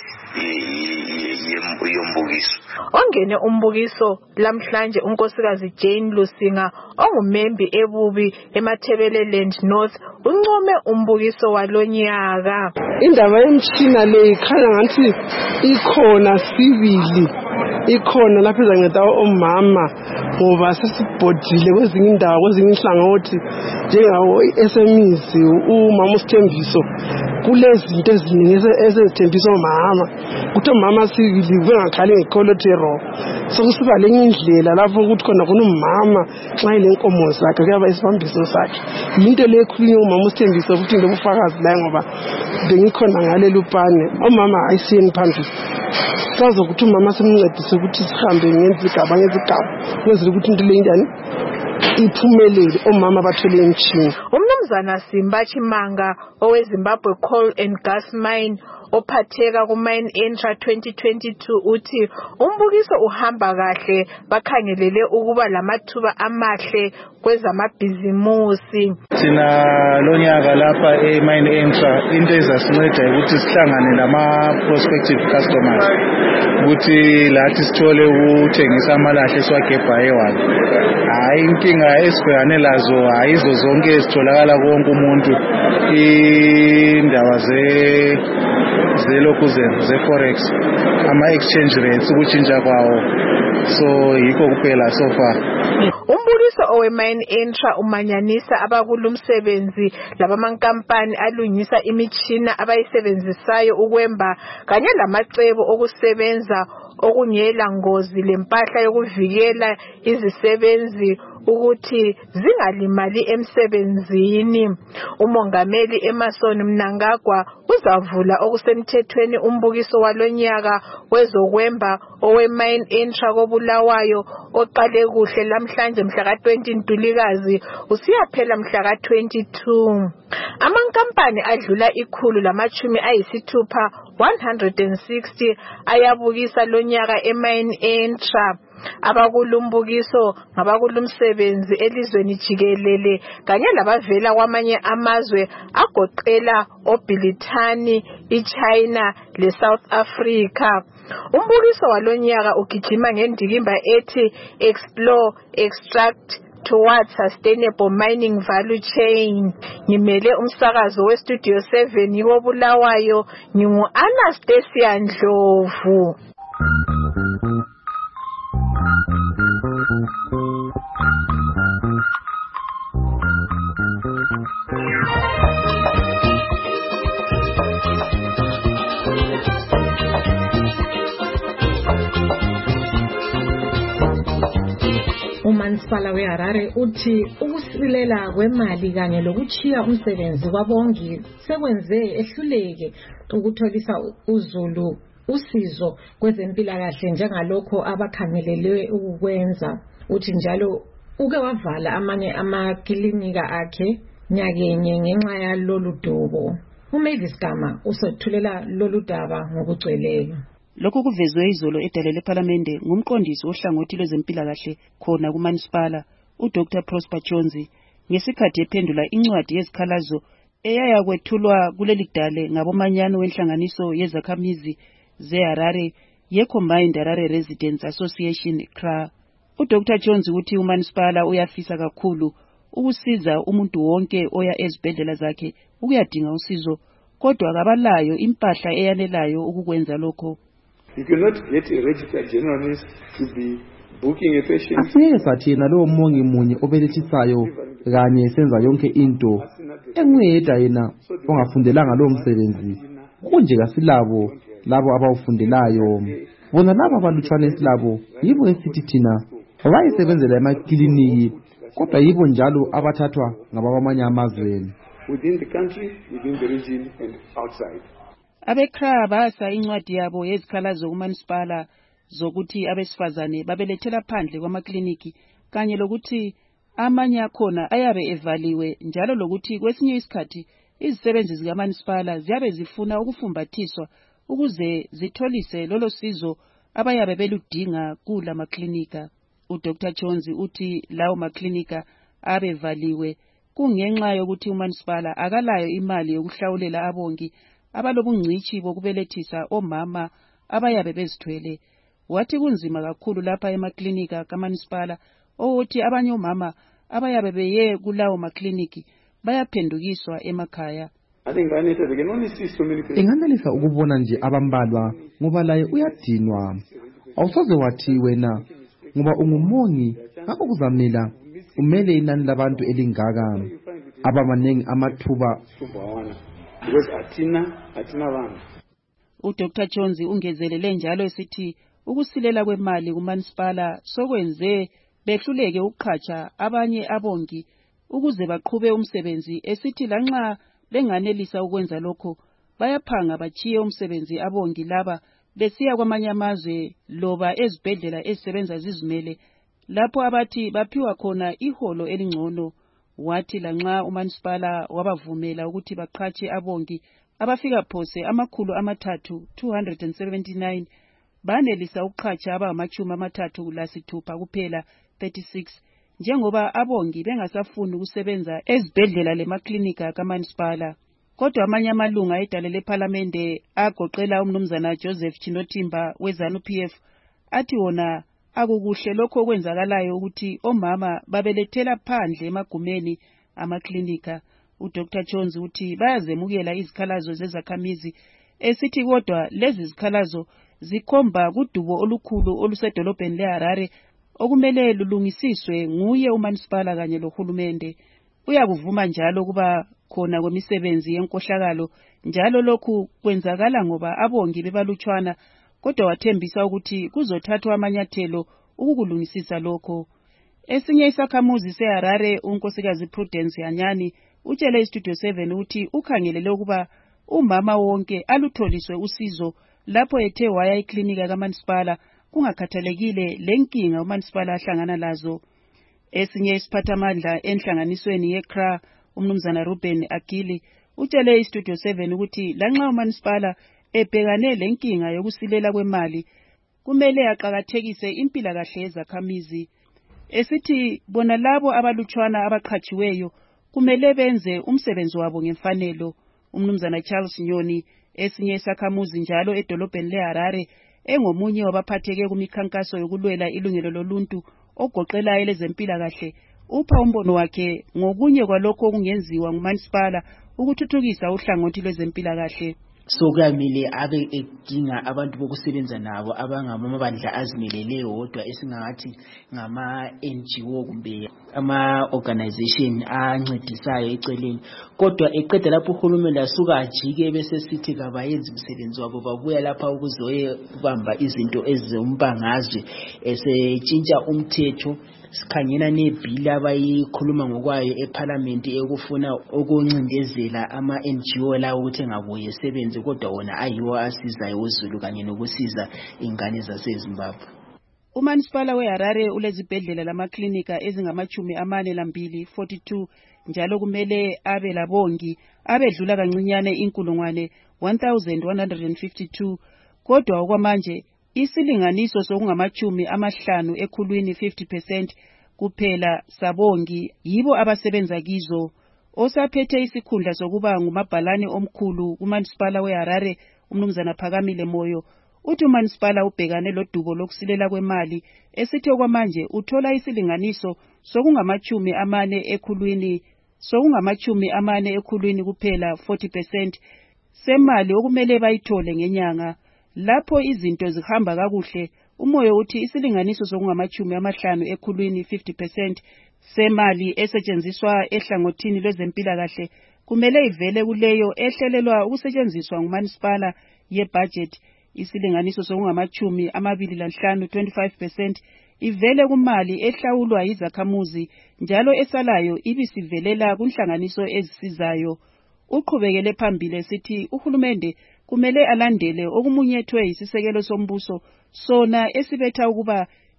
S26: yombukiso.
S17: Ongene umbukiso lamhlanje unkosikazi Jane Lusinga ongumembi ebubi eMathebeleland North uncome umbukiso walonyaka.
S2: Indaba yemtshina le ikhanya ngathi ikhona sibili ikhona lapho izanceda omama ngoba sesibhodile kwezinye indawo kwezinye inhlangothi njengawo i-S M Es umama uSithembiso kulezinto eziningi ezithembisa omama ukuthi omama sibili bengakhali ngecholesterol sokusiba lenye indlela lapho ukuthi khona kunomama xa ilenkomo zakhe kuyaba isibambiso sakhe into le ekhulunywa umama uSithembiso futhi ndobufakazi la ngoba bengikhona ngale lupane omama ayisiyeni phambili sazo ukuthi umama semncedise ukuthi sihambe ngezigaba ngezigaba kwenzela ukuthi into le njani iphumelele omama bathole imtshini.
S17: Umnumzana Simba Chimanga oweZimbabwe Coal and Gas Mine ophatheka ku-Mine Intra twenty twenty-two uthi umbukiso uhamba kahle bakhangelele ukuba lamathuba amahle kwezamabhizimusi.
S24: Thina lonyaka lapha e-Mine Intra into ezasinceda ukuthi sihlangane nama prospective customers ukuthi lathi sithole ukuthengisa amalahle esiwagebha ewalo. Hayi inkinga esibhekane lazo ayizo zonke ezitholakala konke umuntu indaba ze zelokuzeni ze-forex ama-exchange rates ukutshintsha kwawo so yikho kuphela so far.
S17: Umbukiso owe-Mine Intra umanyanisa abakulumsebenzi labamankampani alungisa imitshina abayisebenzisayo ukwemba kanye lamacebo okusebenza okungela ngozi lempahla yokuvikela izisebenzi ukuthi zingalimali emsebenzini. Umongameli Emerson Mnangagwa uzavula okusemthethweni umbukiso walonyaka wezokwemba owe-Mine Intra koBulawayo oqale kuhle lamhlanje mhla ka twenty Ntulikazi usiyaphela mhla ka twenty-two. Amankampani adlula ikhulu lamachumi ayisithupha one hundred sixty ayabukisa lonyaka eMine Intra. Abakulumbukiso ngabakulumsebenzi elizweni jikelele kanye labavela kwamanye amazwe agoqela oBrithani, iChina leSouth Africa. Umbukiso walonyaka ugijima ngendikimba ethi Explore, Extract towards sustainable mining value chain. Ngimele umsakazo weStudio seven yiwoBulawayo ngingu Anastasia Ndlovu.
S23: uMansipala weHarare uthi ukusilela kwemali kanye lokuchiya umsebenzi kwabongi sekwenze ehluleke ukutholisa uZulu usizo kwezempilakahle njengalokho abakhangelelwe ukukwenza. Uthi njalo uke wavala amanye amaklinika akhe nyakenye ngenxa yalolu dubo. uMavis Gama usothulela lolu daba ngokugcweleyo.
S3: Lokhu kuvezwe izolo edale leParlamente ngumqondisi ohlangothi lwezempilakahle khona kuMansipala uDr Prosper Jones ngesikhathi ephendula incwadi yezikhalazo eyaya kwethulwa kuleli dale ngabomanyano wenhlanganiso yezakhamizi zeHarare yeCombined Harare Residents Association C R A. uDr Jones uthi uMansipala uyafisa kakhulu ukusiza umuntu wonke oya ezibhedlela zakhe ukuyadinga usizo kodwa akabalayo impahla eyanelayo ukukwenza lokho.
S10: You cannot get a registered general nurse to be booking a patient.
S5: Asingeke sathina lowo mongi munye obelethisayo kanye senza yonke into enguyedwa yena ongafundelanga lowo msebenzi. Kunje kasilabo labo abawufundelayo. Bona labo abalutshwana esilabo yibo esithi thina bayisebenzela emakliniki kodwa yibo njalo abathathwa ngabamanye amazweni.
S10: Within the country, within the region and outside.
S3: Abe-C R A basa incwadi yabo yezikhalazo kuMansipala zokuthi abesifazane babelethela phandle kwamakliniki kanye lokuthi amanye akhona ayabe evaliwe njalo lokuthi kwesinye isikhathi izisebenzi zikaManisipala ziyabe zifuna ukufumbathiswa ukuze zitholise lolo sizo abayabe beludinga kula maklinika. uDr Chonzi uthi lawo maklinika abevaliwe kungenxa yokuthi uManisipala akalayo imali yokuhlawulela abongi abalobungcishi bokubelethisa omama abayabe bezithwele. Wathi kunzima kakhulu lapha emaklinika kaManisipala ukuthi abanye omama abayabe beye kulawo makliniki bayaphendukiswa emakhaya.
S5: Inganelisa ukubona nje abambalwa ngoba laye uyadinwa. Awusoze wathi wena ngoba ungumongi ngakho kuzamela umele inani labantu elingaka abamanengi amathuba.
S3: uDr Chonzi ungezelele njalo esithi ukusilela kwemali kuManisipala sokwenze behluleke ukuqhatsha abanye abongi ukuze baqhube umsebenzi, esithi lanxa benganelisa ukwenza lokho bayaphanga bachiye umsebenzi abongi laba besiya kwamanye amazwe loba ezibhedlela ezisebenza zizimele lapho abathi baphiwa khona iholo elingcono. Wathi lanxa uManisipala wabavumela ukuthi baqhatshe abongi abafika phose amakhulu amathathu two hundred seventy-nine banelisa ukuqhatsha abangamachumi amathathu lasithupha kuphela thirty-six njengoba abongi bengasafuni ukusebenza ezibhedlela lemaklinika kaManisipala. Kodwa amanye amalunga edale lePhalamende agoqela umnumzana Joseph Chinotimba weZanu-P F athi wona akukuhle lokho okwenzakalayo ukuthi omama babelethela phandle emagumeni amaklinika. uDr Chonzi uthi bayazemukela izikhalazo zezakhamizi esithi kodwa lezi zikhalazo zikhomba kudubo olukhulu olusedolobheni leHarare okumele lulungisiswe nguye uManisipala kanye lohulumende. Uyakuvuma njalo kuba khona kwemisebenzi yenkohlakalo njalo lokhu kwenzakala ngoba abongi bebalutshwana, kodwa wathembisa ukuthi kuzothathwa amanyathelo ukukulungisisa lokho. Esinye isakhamuzi seHarare unkosikazi Prudence Anyani utshele iStudio seven uthi ukhangelele ukuba umama wonke alutholiswe usizo lapho ethe waya eklinika kaManisipala kungakhathalekile lenkinga uManisipala ahlangana lazo. Esinye isiphathamandla enhlanganisweni yeCra umnumzana Ruben Akili utshele iStudio seven ukuthi lanxa uManisipala ebhekane lenkinga yokusilela kwemali kumele aqhakathekise impilakahle yezakhamizi, esithi bona labo abalutshwana abaqhatshiweyo kumele benze umsebenzi wabo ngemfanelo. Umnumzana Charles Nyoni esinye isakhamuzi njalo edolobheni leHarare engomunye wabaphatheke kumikhankaso yokulwela ilungelo loluntu ogoqela elezempilakahle upha umbono wakhe ngokunye kwalokho okungenziwa nguManisipala ukuthuthukisa uhlangothi lwezempilakahle.
S25: So kuyamele abe edinga abantu bokusebenza nabo abangamabandla azimeleleyo wodwa esingathi ngama N G O kumbe ama organization ancedisayo eceleni, kodwa eqeda lapho uhulumende asuka ajike bese sithi kabayenzi umsebenzi wabo babuya lapha ukuzoye kubamba izinto ezombangazwe esetshintsha umthetho. Sikhangena nebhili abayikhuluma ngokwayo ePhalamende ekufuna ukuncindezela ama N G O lawo ukuthi ngabuye esebenze, kodwa wona ayiwo asizayo uZulu kanye nokusiza ingane zaseZimbabwe.
S3: uManisipala weHarare ulezibhedlela lamaklinika ezingamachumi amane lambili forty-two njalo kumele abe labongi abedlula kancinyane inkulungwane one thousand one hundred fifty-two, kodwa okwamanje isilinganiso sokungamachumi amahlanu ekhulwini fifty percent kuphela sabongi yibo abasebenza kizo. Osaphethe isikhundla sokuba ngumabhalane omkhulu kuManisipala weHarare umnumzana Phakamile Moyo uthi uManisipala ubhekane lodubo lokusilela kwemali esithi okwamanje uthola isilinganiso sokungamachumi amane ekhulwini sokungamachumi amane ekhulwini kuphela forty percent semali okumele bayithole ngenyanga. Lapho izinto zihamba kakuhle uMoyo uthi isilinganiso sokungamachumi amahlanu ekhulwini fifty percent semali esetshenziswa ehlangothini lwezempilakahle kumele ivele kuleyo ehlelelwa ukusetshenziswa nguManisipala yebudget. Isilinganiso sokungamachumi amabili lanhlanu twenty-five percent ivele kumali ehlawulwa yizakhamuzi njalo esalayo ibisivelela kunhlanganiso ezisizayo. Uqhubekele phambili sithi uhulumende kumele alandele okumunyethwe yisisekelo sombuso sona esibetha ukuba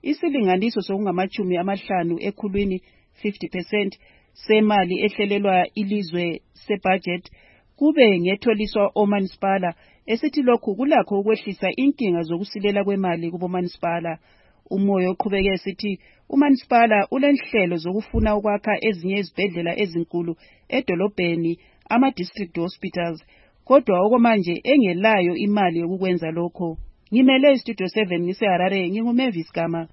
S3: isilinganiso sokungamachumi amahlanu ekhulwini fifty percent semali ehlelelwa ilizwe sebudget kube ngetholiswa omanisipala, esithi lokhu kulakho ukwehlisa inkinga zokusilela kwemali kubomanisipala. Umoyo uqhubeke esithi umanisipala ulenhlelo zokufuna ukwakha ezinye izibhedlela ezinkulu edolobheni, ama-district hospitals, kodwa okomanje engelayo imali yokukwenza lokho. Ngimele iStudio seven ngiseHarare, nginguMavis Gama.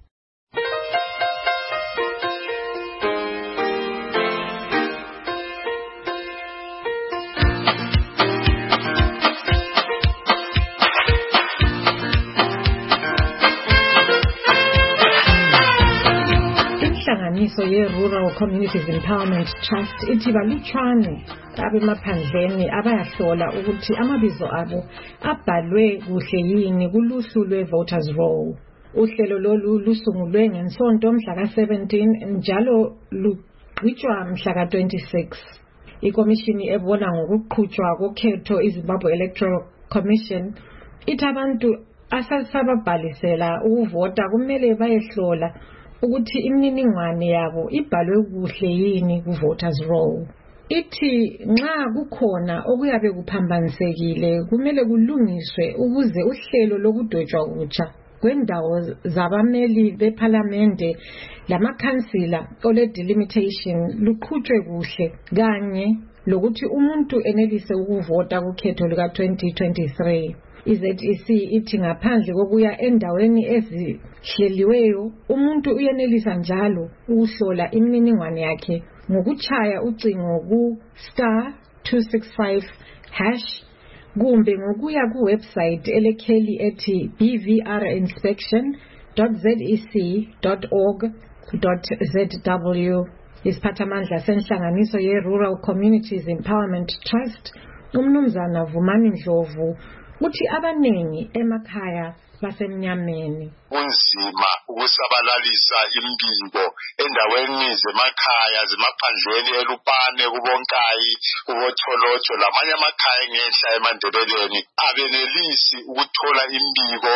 S23: Inhlanganiso ye-Rural Communities Empowerment Trust ithi balutshwane abemaphandleni abayahlola ukuthi amabizo abo abhalwe kuhle yini kuluhlu lwe-voters roll. Uhlelo lolu lusungulwe ngesonto mhla ka-seventeen njalo lugqitshwa mhla ka-twenty-six. Ikomishini ebona ngokuqhutshwa kokhetho iZimbabwe Electoral Commission ithi abantu asasababhalisela ukuvota kumele bayehlola ukuthi imininingwane yabo ibhalwe kuhle yini ku-voters roll. Ithi nxa kukhona okuyabe kuphambanisekile kumele kulungiswe ukuze uhlelo lokudwetshwa kutsha kwendawo zabameli bephalamende lamakhansila ole delimitation luqhutshwe kuhle kanye lokuthi umuntu enelise ukuvota kukhetho luka twenty twenty-three. I-Z E C ithi ngaphandle kokuya endaweni ezihleliweyo umuntu uyenelisa njalo ukuhlola imininingwane yakhe ngokuchaya ucingo ku star two six five hash kumbe ngokuya ku website elekheli ethi b v r inspection dot z e c dot org dot z w. Isiphathamandla senhlanganiso ye-Rural Communities Empowerment Trust umnumzana Vumani Ndlovu uthi abanengi emakhaya basemnyameni
S6: kunzima ukusabalalisa imbiko endaweni zemakhaya zemaphandleni eLupane kubonkayi kubotholotsho lamanye amakhaya ngenhla eMandebeleni abenelisi ukuthola imbiko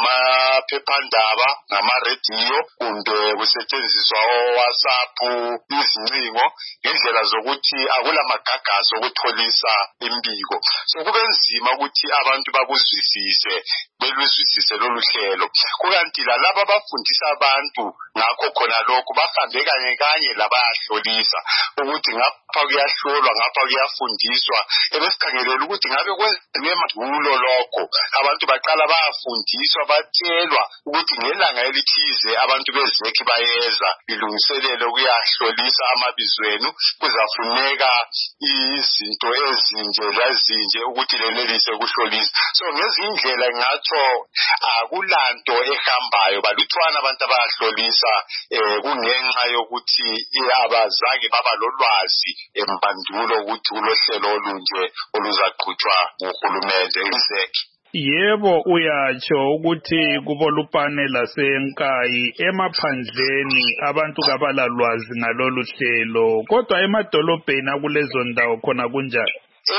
S6: ngamaphephandaba ngamarediyo kumbe kusetshenziswa oWhatsApp izincingo ngendlela zokuthi akulamagagasi okutholisa imbiko. So kube nzima ukuthi abantu bakuzwisise beluzwisise lolu hlelo. Kukanti lalabo abafundisa abantu ngakho khona lokho bahambe kanye kanye labayahlolisa ukuthi ngapha kuyahlolwa ngapha kuyafundiswa ebesikhangelela ukuthi ngabe kwenziwe madulo lokho abantu baqala bayafundiswa batshelwa ukuthi ngelanga elithize abantu bezekhi bayeza ilungiselele kuyahlolisa amabizwenu kuzafuneka izinto ezinje lazinje ukuthi lenelise ukuhlolisa. So ngezindlela ngatsho akulanto ehambayo balutshwana abantu abayahlolisa kungenxa yokuthi abazange baba lolwazi empandulo ukuthi ulohlelo olunje oluzaqhutshwa nguhulumende izekhi.
S7: Yebo, uyatsho ukuthi kuboLupane laseNkayi emaphandleni abantu kabalalwazi ngalolu hlelo, kodwa emadolobheni akulezo ndawo khona kunjani?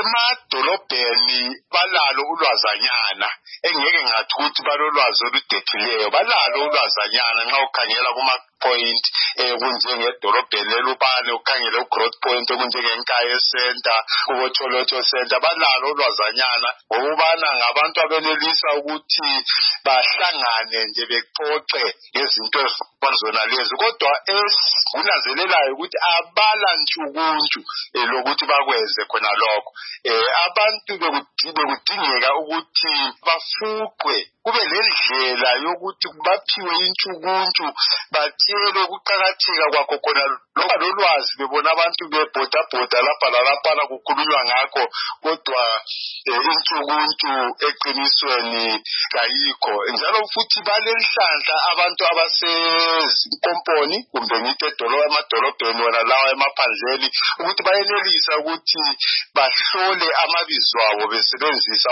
S6: Emadolobheni balalo ulwazanyana engeke ngathi ukuthi balolwazi oludethileyo, balalo ulwazanyana nxa ukhangela kuma point kunjengedolobheni leLupane ukhangele uGrowth Point okunjengeNkayi Center kubotholotsho Center balalo ulwazanyana ngokubana ngabantu abenelisa ukuthi bahlangane nje bexoxe ngezinto ezifana lezi, kodwa ekunanzelelayo ukuthi abala ntshukuntshu lokuthi bakwenze khona lokho. Abantu bekudingeka ukuthi bafuqwe kube lendlela yokuthi baphiwe intshukuntshu batshelwe ukuqakatheka kwakho khona loba lolwazi bebona abantu bebhodabhoda lapha lalaphana kukhulunywa ngakho kodwa intshukuntshu eqinisweni kayikho. Njalo futhi balenhlanhla abantu abasezinkomponi kumbe ngithi emadolobheni wona lawa emaphandleni ukuthi bayenelisa ukuthi bahlole amabizo abo besebenzisa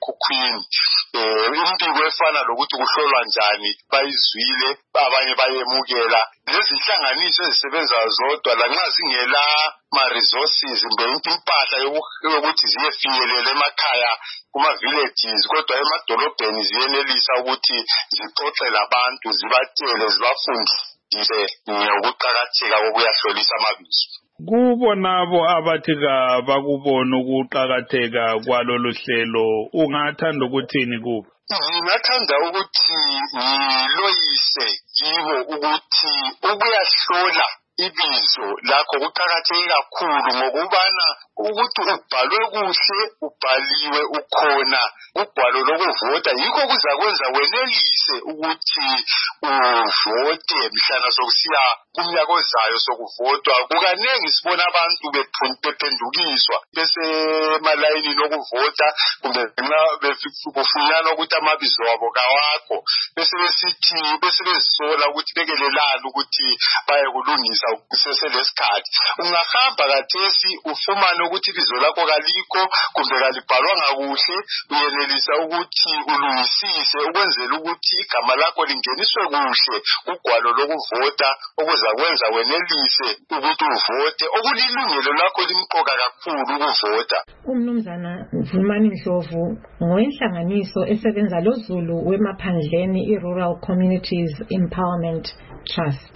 S6: omakhalekhukhwini. Impiko efana lokuthi kuhlolwa njani bayizwile, abanye baye siyamukela lezi nhlanganiso ezisebenzayo zodwa lanxa zingela ma-resources mbe impahla yokuthi ziyefinyelela emakhaya kuma-villages kodwa emadolobheni ziyenelisa ukuthi zixoxe labantu zibatshele zibafundise ngokuqakatheka kokuyahlolisa amabizo.
S7: Kubonabo abathi bakubona ukuqakatheka kwalolu hlelo ungathanda ukuthini kubo?
S6: Ngingathanda ukuthi ngiloyise kibo ukuthi ukuyahlola ibizo lakho kuqakatheke kakhulu ngokubana ukuthi ubhalwe kuhle ubhaliwe ukhona ugwalo lokuvota yikho kuzakwenza wenelise ukuthi uvote mhlana sokusiya kumnyaka ozayo sokuvotwa. Kukaningi sibona abantu bephendukiswa bese emalayinini okuvota kumbe kufunyanwa ukuthi amabizo abo kawakho bese besithi bese bezisola ukuthi bekelelana ukuthi baye kulungisa kuseselesikhathi. Ungahamba kathesi ufumane ukuthi ibizo lakho kalikho kumbe kalibhalwanga kuhle uyenelisa ukuthi ulungisise ukwenzela ukuthi igama lakho lingeniswe kuhle ugwalo lokuvota okuzakwenza wenelise ukuthi uvote okulilungelo lakho limqoka kakhulu ukuvota.
S23: Umnumzana Vumani Ndlovu ngowenhlanganiso esebenza loZulu wemaphandleni i-Rural Communities Empowerment Trust.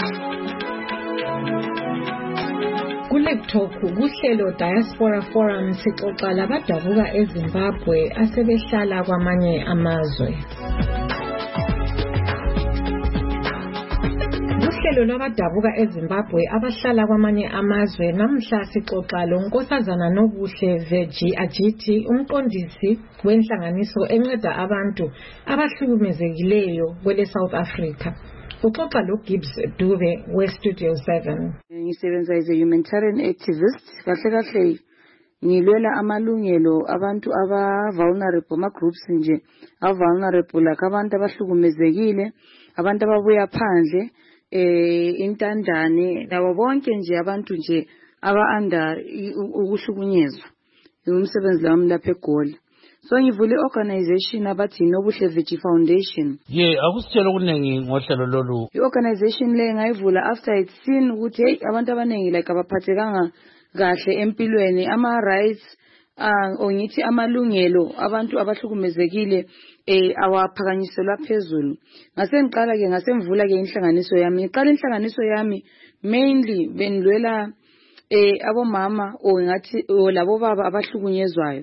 S23: Kulaptop kuhlelo Diaspora Forum sixoxa labadabuka eZimbabwe asebehlala kwamanye amazwe. Kuhlelo lwabadabuka eZimbabwe abahlala kwamanye amazwe namhla sixoxa loNkosazana Nobuhle Veji Ajiti umqondisi wenhlanganiso enceda abantu abahlukumezekileyo kwele South Africa. Uxoxa lo Gibbs Dube we-Studio seven.
S1: Ngisebenza as a humanitarian activist. Kahle kahle ngilwela amalungelo abantu aba-vulnerable, ama-groups nje aba-vulnerable like abantu abahlukumezekile, abantu ababuya phandle, eh intandane, labo bonke nje abantu nje aba-under ukuhlukunyezwa. Umsebenzi wami lapha eGoli. So ngivule organization abathi Nobuhle Veji Foundation.
S20: Ye akusitshela kunengi ngohlelo lolu.
S1: I-organization le ngayivula after it seen ukuthi hey abantu abanengi like abaphathekanga kahle empilweni, ama rights uh, ongithi amalungelo abantu abahlukumezekile eh awaphakanyiselwa phezulu. Ngase ngiqala ke ngase ngivula ke inhlanganiso yami. Ngiqala inhlanganiso yami mainly benilwela eh abomama o ngathi labo baba abahlukunyezwayo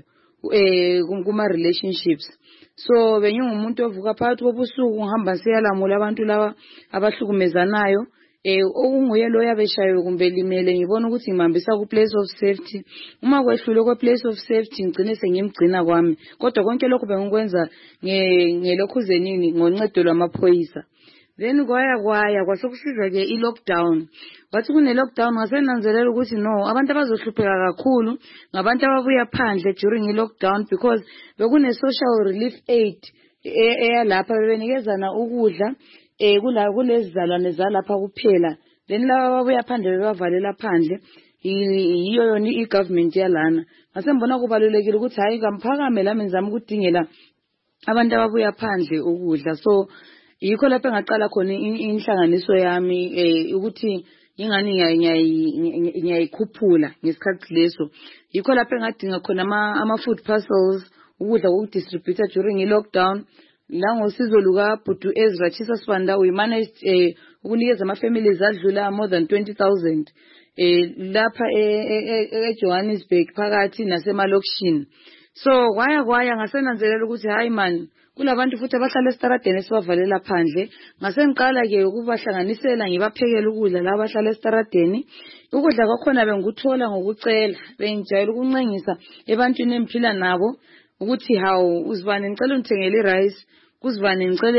S1: eh kuma relationships. So bengingumuntu ovuka phakathi kobusuku ngihamba siyalamula abantu laba abahlukumezanayo eh okunguye lo yabeshayo kumbe limele ngibona ukuthi ngimambisa ku place of safety. Uma kwehlule ku place of safety ngicine sengimgcina kwami, kodwa konke lokho bengikwenza ngelokhuzenini ngoncedo lwamaphoyisa. Then kwaya kwaya kwasokusizwa ke i-lockdown. Wathi kune lockdown ngasenanzelela ukuthi no abantu abazohlupheka kakhulu ngabantu ababuya phandle during i-lockdown because bekune social relief aid eyalapha bebenikezana ukudla eh kula kulezizalwane zalapha kuphela. Then laba ababuya phandle bebavalela phandle yiyo yona i-government yalana. Ngasembona kubalulekile ukuthi hayi kamphakame lami ngizama ukudingela abantu ababuya phandle ukudla. So yikho lapho engaqala khona inhlanganiso yami eh ukuthi ingani ngiyayikhuphula ngesikhathi leso. Yikho lapho engadinga khona ama ama food parcels ukudla kokudistributor during i-lockdown. La ngosizo luka Bhutu Ezra Chisa Sibanda we managed eh ukunikeza ama families adlula more than twenty thousand eh lapha eJohannesburg phakathi nasemalokishini. So kwaya kwaya ngasenanzelela ukuthi hayi man kulabantu futhi abahlala esitaradeni esibavalela phandle. Ngase ngiqala ke ukubahlanganisela ngibaphekela ukudla la abahlala esitaradeni. Ukudla kwakhona bengikuthola ngokucela, bengijayela ukuncengisa ebantwini emphila nabo ukuthi hawu uzibane ngicela ungithengele rice, kuzibane ngicele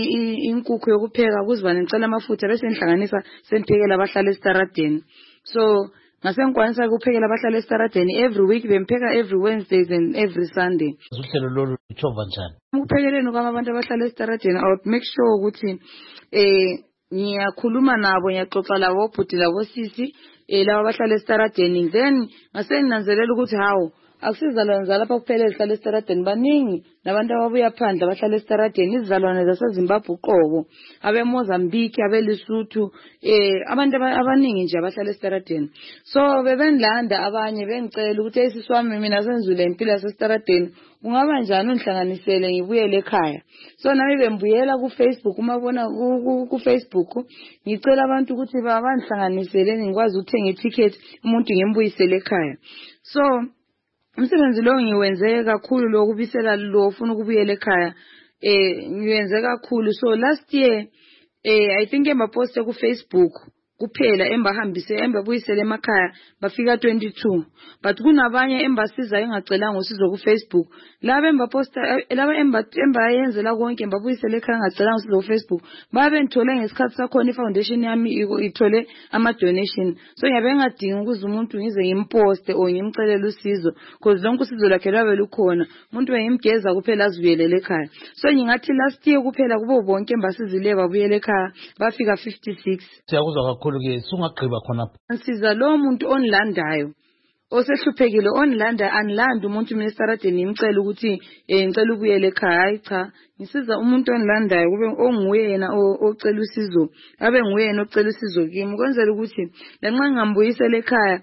S1: inkukhu yokupheka, kuzibane ngicela amafutha bese ngihlanganisa sengiphekela abahlala esitaradeni. So ngase ngikwanisa ukuphekela abahlala esitaradeni every week, bempheka every Wednesdays and every Sunday.
S20: Uhlelo lolu luchova njani?
S1: Ukuphekeleni kwami abantu abahlala esitaradeni I would make sure ukuthi eh ngiyakhuluma nabo, ngiyaxoxa labo bhuti labo sisi eh laba abahlala estaradeni. Then ngase nginanzelela ukuthi hawo akusizalwane zalapha kuphela ezihlala estaradeni baningi nabantu ababuya phandle abahlala estaradeni, izizalwane zaseZimbabwe uqobo, abe Mozambique, abe Lesotho, eh abantu abaningi nje abahlala estaradeni. So bebenilanda abanye bengicela ukuthi esisi wami mina senzile impilo yasestaradeni, ungaba njani unhlanganisele ngibuyele ekhaya. So nami bembuyela ku Facebook, uma bona ku Facebook ngicela abantu ukuthi babanhlanganisele ngikwazi ukuthenga iticket umuntu ngimbuyisele ekhaya. So umsebenzi lo ngiwenze kakhulu lokubisela lo ufuna ukubuyela ekhaya, eh ngiwenze kakhulu. So last year eh I think emba post ku Facebook kuphela embahambise embabuyisele emakhaya bafika twenty-two, but kunabanye embasiza engacelanga usizo ku Facebook, laba embaposta laba emba embayenzela konke embabuyisele ekhaya engacelanga usizo ku Facebook babe ngithole ngesikhathi sakhona ifoundation yami ithole ama donation. So ngiyabe ngadinga ukuze umuntu ngize ngimposte o ngimcelele usizo because lonke usizo lakhe labe lukhona, umuntu bengimgeza kuphela azibuyelele ekhaya. So ngingathi last year kuphela kubo bonke embasizile babuyele ekhaya bafika fifty-six.
S20: Siyakuzwa kakhulu ke sungagqiba khona.
S1: Nsiza lo muntu onlandayo osehluphekile onlanda anilanda umuntu ministeradeni ngicela ukuthi eh ngicela ukuyele ekhaya. Cha, ngisiza umuntu onlandayo kube onguye yena ocela usizo, abe nguye yena ocela usizo kimi kwenzela ukuthi lanxa ngambuyisela ekhaya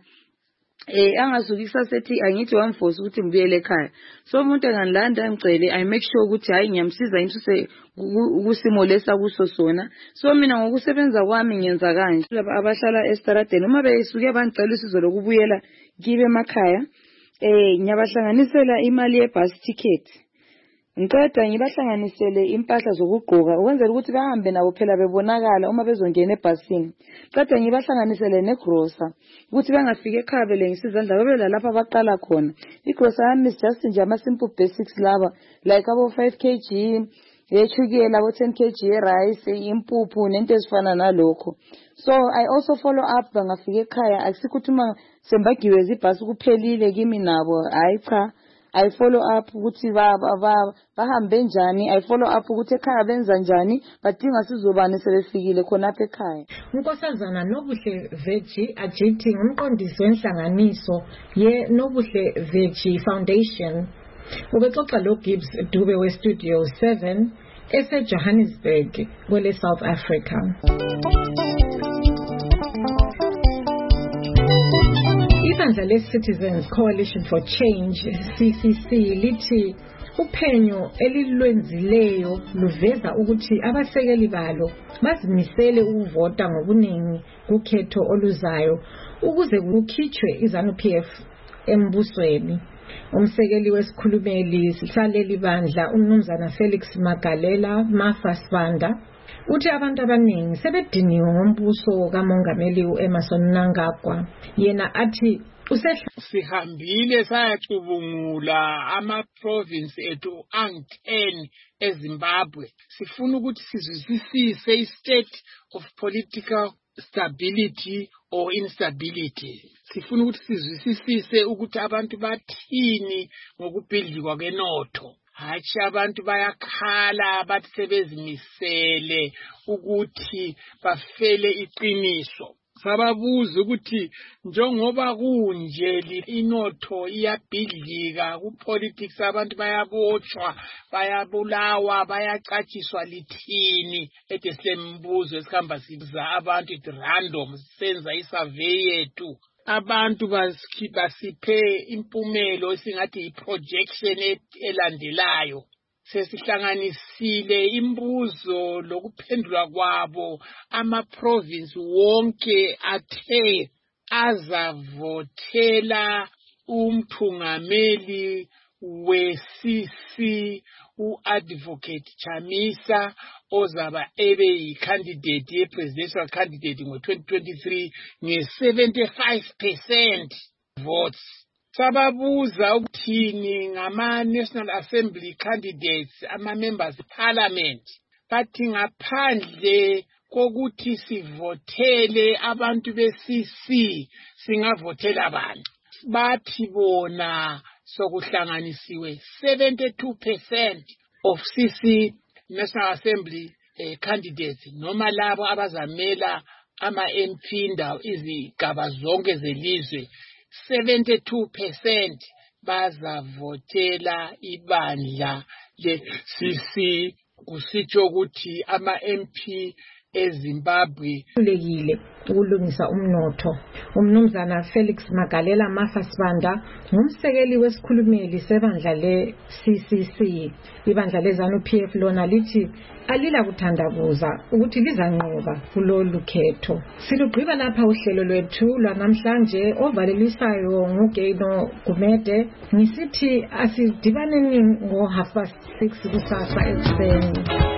S1: eh angazukisa sethi angithi wamforce ukuthi ngibuyele ekhaya. So umuntu enganilanda ngicele I make sure ukuthi hayi ngiyamsiza imsuse ukusimo lesa kuso sona. So mina ngokusebenza kwami ngenza kanje laba abahlala estaradeni uma beyisuke bangicela usizo lokubuyela kibe emakhaya, eh ngiyabahlanganisela imali yebus ticket, ngiceda ngibahlanganisele impahla zokugqoka ukwenzela ukuthi bahambe nabo phela bebonakala uma bezongena ebusini. Ceda ngibahlanganisele negrocer ukuthi bangafika ekhaya bele ngisizandla babe lapha baqala khona. Igrocer yami is just nje ama simple basics laba like abo five kilograms yechukela abo ten kilograms rice, impuphu nento ezifana nalokho. So I also follow up bangafika ekhaya, akusikuthi uma sembagiweza ibhasi kuphelile kimi nabo, hayi cha, I follow up ukuthi bahambe njani, I follow up ukuthi ekhaya benza njani, badinga sizobani sebefikile khona apha ekhaya.
S23: Unkosazana Nobuhle Veggie Ajithi ngumqondisi wenhlanganiso ye Nobuhle Veggie Foundation. Ubexoxa lo Gibbs Dube we Studio seven ese Johannesburg kwele South Africa. Ibandla le-Citizens Coalition for Change, C C C, lithi uphenyo elilwenzileyo luveza ukuthi abasekeli balo bazimisele ukuvota ngobuningi kukhetho oluzayo ukuze kukhitshwe iZANU-P F embusweni. Umsekeli wesikhulumeli sihlaleli bandla uMnumzana Felix Magalela Martha Sibanda uthi abantu abaningi sebediniwe ngombuso kaMongameli uEmmerson Mnangagwa. Yena athi
S8: sihambile sayacubungula ama-province ethu angu-ten eZimbabwe. Sifuna ukuthi sizwisise i-state of political stability or instability. Sifuna ukuthi sizwisise ukuthi abantu bathini ngokubhidlikwa kwenotho. Hathi abantu bayakhala bathi sebezimisele ukuthi bafele iqiniso. Sababuza ukuthi njengoba kunje inotho iyabhidlika ku-politics, abantu bayabotshwa, bayabulawa, bayacatshiswa lithini. Ede silembuzo esihamba sibuza abantu at random senza isurvey yethu. Abantu basiphe impumelo esingathi i-projection elandelayo. Sesihlanganisile imbuzo lokuphendula kwabo ama-province wonke athe azavothela umthungameli we-C C u-Advocate Chamisa ozaba ebe yi-candidate ye-presidential candidate ngo-twenty twenty-three nge-seventy-five percent votes. Sababuza ukuthini ngama-National Assembly candidates, ama-members parliament, bathi ngaphandle kokuthi sivothele abantu be-C C singavothela abantu. Bathi bona sokuhlanganisiwe seventy-two percent of C C National Assembly eh, candidates noma labo abazamela ama-M P ndawo izigaba zonke zelizwe seventy-two percent bazavotela ibandla le-C C, kusitsho ukuthi ama-M P eZimbabwe
S23: kulekile ukulungisa umnotho. Umnumzana Felix Magalela Mafasibanda ngumsekeli wesikhulumeli sebandla le-C C C. Ibandla leZANU-P F lona lithi alila kuthandabuza ukuthi lizanqoba kulolu khetho. Silugqiba lapha uhlelo lwethu lwanamhlanje ovalelisayo nguGeno Gumede. Ngisithi asidibaneni ngo half past six kusasa ekuseni.